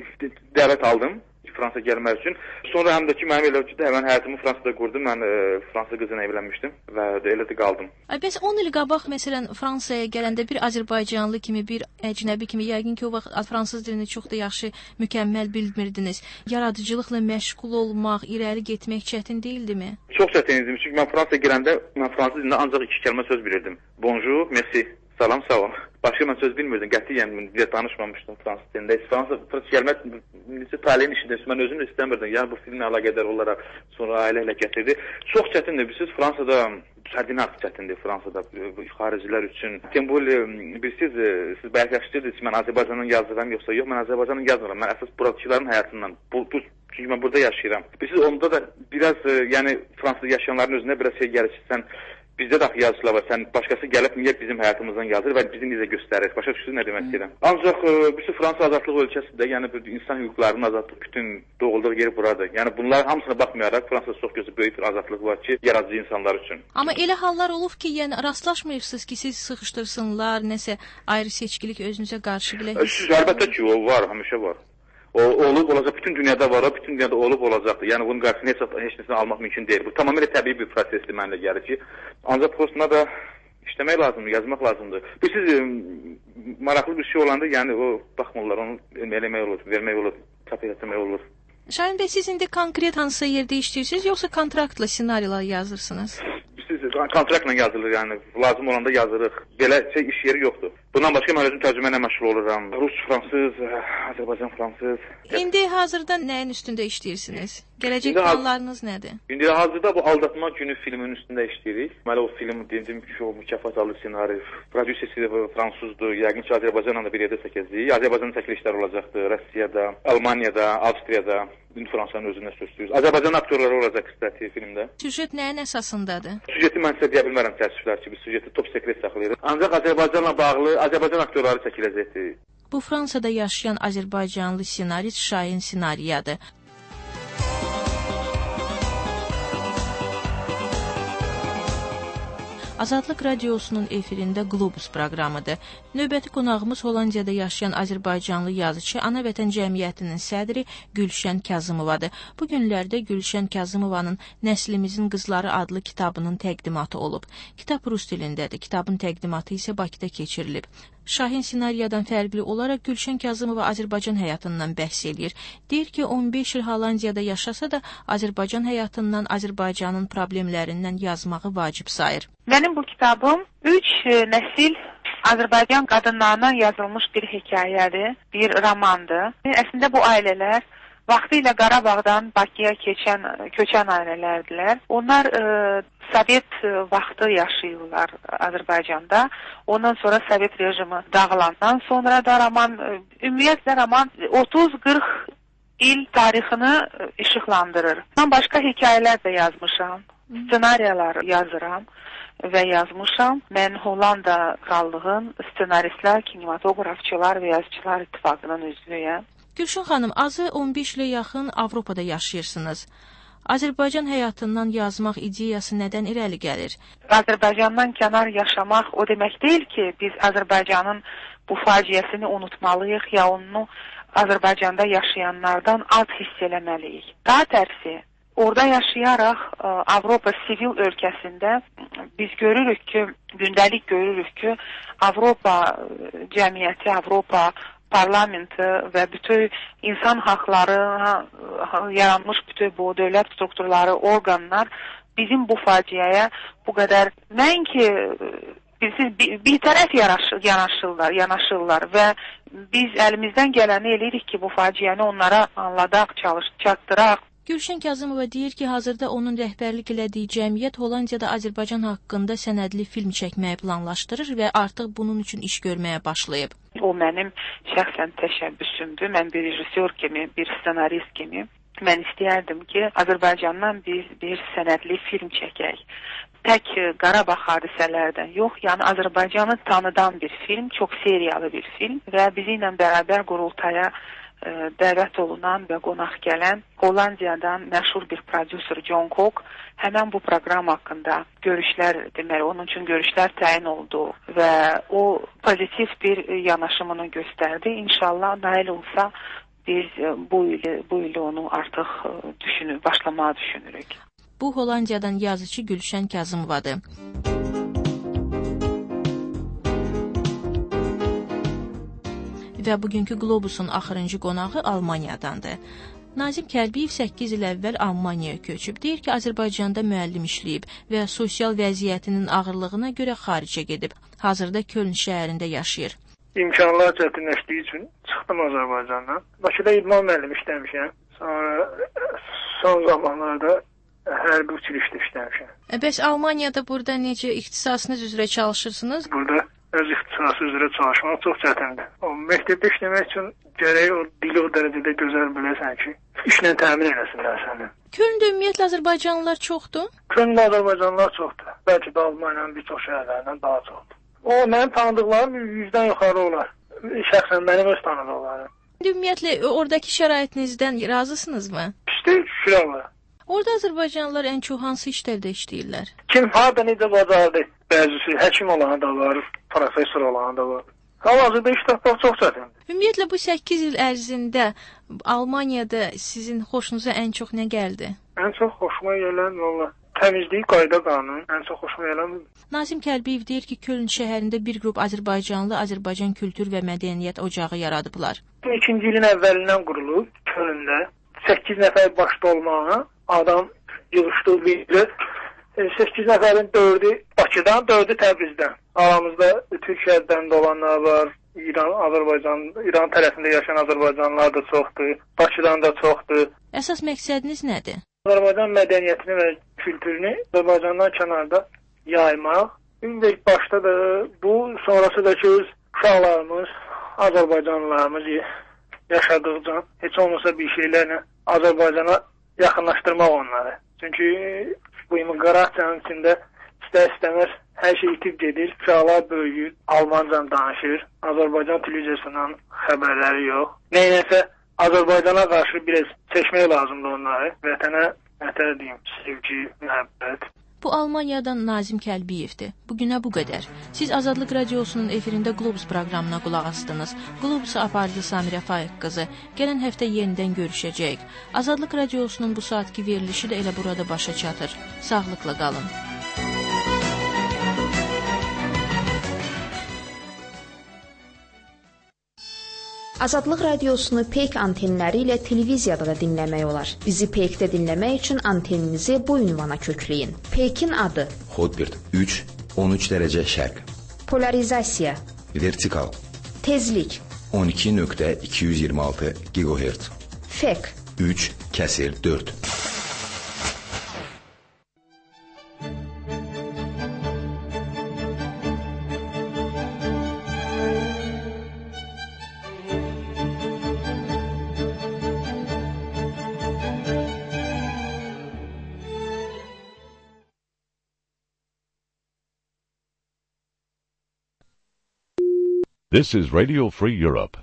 dəvət aldım Fransa gəlmək üçün. Sonra həm də ki, mənim elə ki, mən həyatımı Fransada qurdum. Mən e, Fransa qızına evlənmişdim və elə də qaldım. Ay, bəs on il qabaq, məsələn, Fransaya gələndə bir Azərbaycanlı kimi, bir əcnəbi kimi, yəqin ki, o vaxt fransız dilini çox da yaxşı, mükəmməl bilmirdiniz. Yaradıcılıqla məşğul olmaq, irəli getmək çətin deyildimi? Çox çətin idi. Çünki mən Fransaya gələndə, mən fransız dilində ancaq iki kəlmə söz bilirdim. Bonjour, merci. Salam, sağ ol. Başqa mən söz bilmirdim. Qətiyyən dilə danışmamışdım fransız dilində. Fransa gəlmək necə taleyin işidir. Mən özüm də istəmirdim. Yəni bu filmlə əlaqədar olaraq sonra ailə ilə gətirdi. Çox çətindir. Bilirsiniz, Fransada həddindən artıq çətindir. Fransada xaricilər üçün. Tembul, bilirsiniz, siz bəlkə yaxşıdınız ki, mən Azərbaycanın yazıram yoxsa yox. Mən Azərbaycanın yazmıram. Mən əsas buradakıların həyatından. Bu, bu çünki mən burada yaşayıram. Bilirsiniz, onda da biraz, yəni Fransada yaşayanların özünə biraz şey gəlir ki, sən bizdə də yazılar var. Sən başqası gəlib niyə bizim həyatımızdan yazır və bizi necə göstərir? Başa düşürsünüz nə demək istəyirəm? Ancaq birisi Fransa azadlıq ölkəsində, yəni bir insan hüquqlarının azadlığı bütün doğulduğu yeri buradır. Yəni bunlar hamısına baxmayaraq Fransada çox gözəl böyük bir azadlıq var ki, yaradıcı insanlar üçün. Amma elə hallar olub ki, yəni rastlaşmayırsınız ki, siz sıxışdırsınlar, nəsə ayrı seçkilik özünüzə qarşı bilə. Əlbəttə ki, o var, həmişə var. O olub olacaq, bütün dünyada var, bütün dünyada olub olacaqdır. Yəni bunun qarşısını heç, heç nəsə almaq mümkün deyil. Bu tamamilə təbii bir prosesdir mənlə gəlir ki, ancaq postuna da işləmək lazımdır, yazmaq lazımdır. Bu siz maraqlı bir şey olanda, yəni o baxmırlar, onu eləmək olur, vermək olur, çap etmək olur. Şahin bəy, siz indi konkret hansısa yerdə işləyirsiniz, yoxsa kontraktla ssenariyalar yazırsınız? Kontraktla yazılır, yəni lazım olanda yazırıq. Belə şey iş yeri yoxdur. Bundan başqa mən özüm tərcümə ilə məşğul oluram. Rus, fransız, Azərbaycan, fransız. İndi hazırda nəyin üstündə işləyirsiniz? Gələcək planlarınız nədir? İndi hazırda bu Aldatma Günü filminin üstündə işləyirik. Deməli o film deyim ki, o mükafat aldı ssenari. Prodüseri fransuzdur. Yəqin ki, Azərbaycanla da bir yerdə çəkəcəyik. Azərbaycanın çəkilişləri olacaqdır. Rusiyada, Almaniyada, Avstriyada. Bütün Fransanın özündə sözlüyüz. Azərbaycan aktyorları olacaq istədiyi filmdə. Süjet nəyin əsasındadır? Süjeti mən sizə deyə bilmərəm təəssüflər ki, biz süjeti top sekret saxlayırıq. Ancaq Azərbaycanla bağlı Azərbaycan aktyorları çəkiləcəkdir. Bu Fransada yaşayan Azərbaycanlı ssenarist Şahin Sinariyadır. Azadlıq Radiosunun efirində Globus proqramıdır. Növbəti qonağımız Hollandiyada yaşayan Azərbaycanlı yazıcı Ana Vətən Cəmiyyətinin sədri Gülşən Kazımovadır. Bu günlərdə Gülşən Kazımovanın Nəslimizin Qızları adlı kitabının təqdimatı olub. Kitab rus dilindədir. Kitabın təqdimatı isə Bakıda keçirilib. Şahin Sinariyadan fərqli olaraq Gülşən Kazımova Azərbaycan həyatından bəhs eləyir. Deyir ki, on beş il Hollandiyada yaşasa da Azərbaycan həyatından, Azərbaycanın problemlərindən yazmağı vacib sayır. Mənim bu kitabım üç nəsil Azərbaycan qadınlarına yazılmış bir hekayədir, bir romandır. Əslində bu ailələr vaxtilə Qarabağdan Bakıya keçən, köçən ailələrdirlər. Onlar e, Sovet vaxtı yaşayırlar Azərbaycanda. Ondan sonra Sovet rejimi dağılandan sonra da roman, ümumiyyətlə roman otuz qırx il tarixini işıqlandırır. Mən başqa hekayələr də yazmışam, ssenariyalar yazıram və yazmışam. Mən Hollanda Krallığın ssenaristlər, kinematografçılar və yazıçılar ittifaqının üzvüyəm. Gülşən xanım, azı on beş ilə yaxın Avropada yaşayırsınız. Azərbaycan həyatından yazmaq ideyası nədən irəli gəlir? Azərbaycandan kənar yaşamaq o demək deyil ki, biz Azərbaycanın bu faciəsini unutmalıyıq ya onu Azərbaycanda yaşayanlardan az hiss eləməliyik. Daha tərsi, orada yaşayaraq Avropa sivil ölkəsində biz görürük ki, gündəlik görürük ki, Avropa cəmiyyəti, Avropa parlamenti və bütün insan haqlarına yaranmış bütün bu dövlət strukturları, orqanlar bizim bu faciəyə bu qədər nəinki bizi bir, bir tərəf yanaşırlar, yanaşırlar və biz əlimizdən gələni eləyirik ki, bu faciəni onlara anladaq, çalış, çatdıraq. Gülşən Kazımova deyir ki, hazırda onun rəhbərlik elədiyi cəmiyyət Hollandiyada Azərbaycan haqqında sənədli film çəkməyi planlaşdırır və artıq bunun üçün iş görməyə başlayıb. O mənim şəxsən təşəbbüsümdür. Mən bir rejissor kimi, bir ssenarist kimi mən istəyərdim ki, Azərbaycandan biz bir sənədli film çəkək. Tək Qarabağ hadisələrdən yox, yəni Azərbaycanı tanıdan bir film, çox seriyalı bir film və bizi ilə bərabər qurultaya dəvət olunan və qonaq gələn Hollandiyadan məşhur bir prodüser John Cook həmən bu proqram haqqında görüşlər, deməli, onun üçün görüşlər təyin oldu və o pozitiv bir yanaşımını göstərdi. İnşallah nail olsa biz bu il, bu il onu artıq düşünür, başlamağı düşünürük. Bu Hollandiyadan yazıcı Gülşən Kazımovadır. Və bugünkü Globusun axırıncı qonağı Almaniyadandır. Nazim Kəlbiyev səkkiz il əvvəl Almaniyaya köçüb. Deyir ki, Azərbaycanda müəllim işləyib və sosial vəziyyətinin ağırlığına görə xaricə gedib. Hazırda Köln şəhərində yaşayır. İmkanlar çətinləşdiyi üçün çıxdım Azərbaycandan. Bakıda idman müəllim işləmişəm. Sonra son zamanlarda hərbi uçuruşda işləmişəm. E, bəs Almaniyada burada necə ixtisasınız üzrə çalışırsınız? Burada öz ixtisası üzrə çalışmaq çox çətindir. O məktəbdə işləmək üçün gərək o dili o dərəcədə gözəl biləsən ki, işlə təmin eləsinlər səni. Kölndə ümumiyyətlə Azərbaycanlılar çoxdur? Kölndə Azərbaycanlılar çoxdur. Bəlkə də Almaniyanın bir çox şəhərlərindən daha çoxdur. O, mənim tanıdıqlarım yüzdən yuxarı olar. Şəxsən mənim öz tanıdıqlarım. Ümumiyyətlə, oradakı şəraitinizdən razısınızmı? İşte şükür Allah. Orada Azərbaycanlılar ən çox hansı işlərdə işləyirlər? Kim harada necə bacardı? Bəzisi həkim olan da var, professor olan da var. Hal-hazırda iş tapmaq çox çətindir. Ümumiyyətlə, bu səkkiz il ərzində Almaniyada sizin xoşunuza ən çox nə gəldi? Ən çox xoşuma gələn, valla, təmizlik, qayda qanun ən çox xoşuma gələn. Nazim Kəlbiyev deyir ki, Köln şəhərində bir qrup Azərbaycanlı Azərbaycan Kültür və Mədəniyyət Ocağı yaradıblar. İkinci ilin əvvəlindən qurulub Kölndə səkkiz nəfər başda olmağa adam yığışdığı bir səkkiz nəfərin dördü Bakıdan, dördü Təbrizdən. Aramızda Türkiyədən də olanlar var, İran, Azərbaycan, İran tərəfində yaşayan Azərbaycanlılar da çoxdur, Bakıdan da çoxdur. Əsas məqsədiniz nədir? Azərbaycan mədəniyyətini və kültürünü Azərbaycandan kənarda yaymaq. İlk başda da bu, sonrası da ki, öz uşaqlarımız, Azərbaycanlılarımız yaşadıqca heç olmasa bir şeylərlə Azərbaycana yaxınlaşdırmaq onları. Çünki bu immiqrasiyanın içində istər-istəməz hər şey itib gedir. Uşaqlar böyüyür, Almanca danışır, Azərbaycan televiziyasından xəbərləri yox. Neynəsə Azərbaycana qarşı biraz çəkmək lazımdır onları. Vətənə, vətənə deyim, sevgi, məhəbbət. Bu Almaniyadan Nazim Kəlbiyevdir. Bugünə bu qədər. Siz Azadlıq Radiosunun efirində Globus proqramına qulaq asdınız. Globusu apardı Samirə Faiq qızı. Gələn həftə yenidən görüşəcəyik. Azadlıq Radiosunun bu saatki verilişi də elə burada başa çatır. Sağlıqla qalın. Azadlıq Radiosunu Peyk antenləri ilə televiziyada da dinləmək olar. Bizi Peykdə dinləmək üçün anteninizi bu ünvana kökləyin. Peykin adı: Hotbird üç on üç dərəcə şərq. Polarizasiya: Vertikal. Tezlik: on iki nöqtə iki yüz iyirmi altı gigahertz. Fek: üç kəsir dörd. This is Radio Free Europe.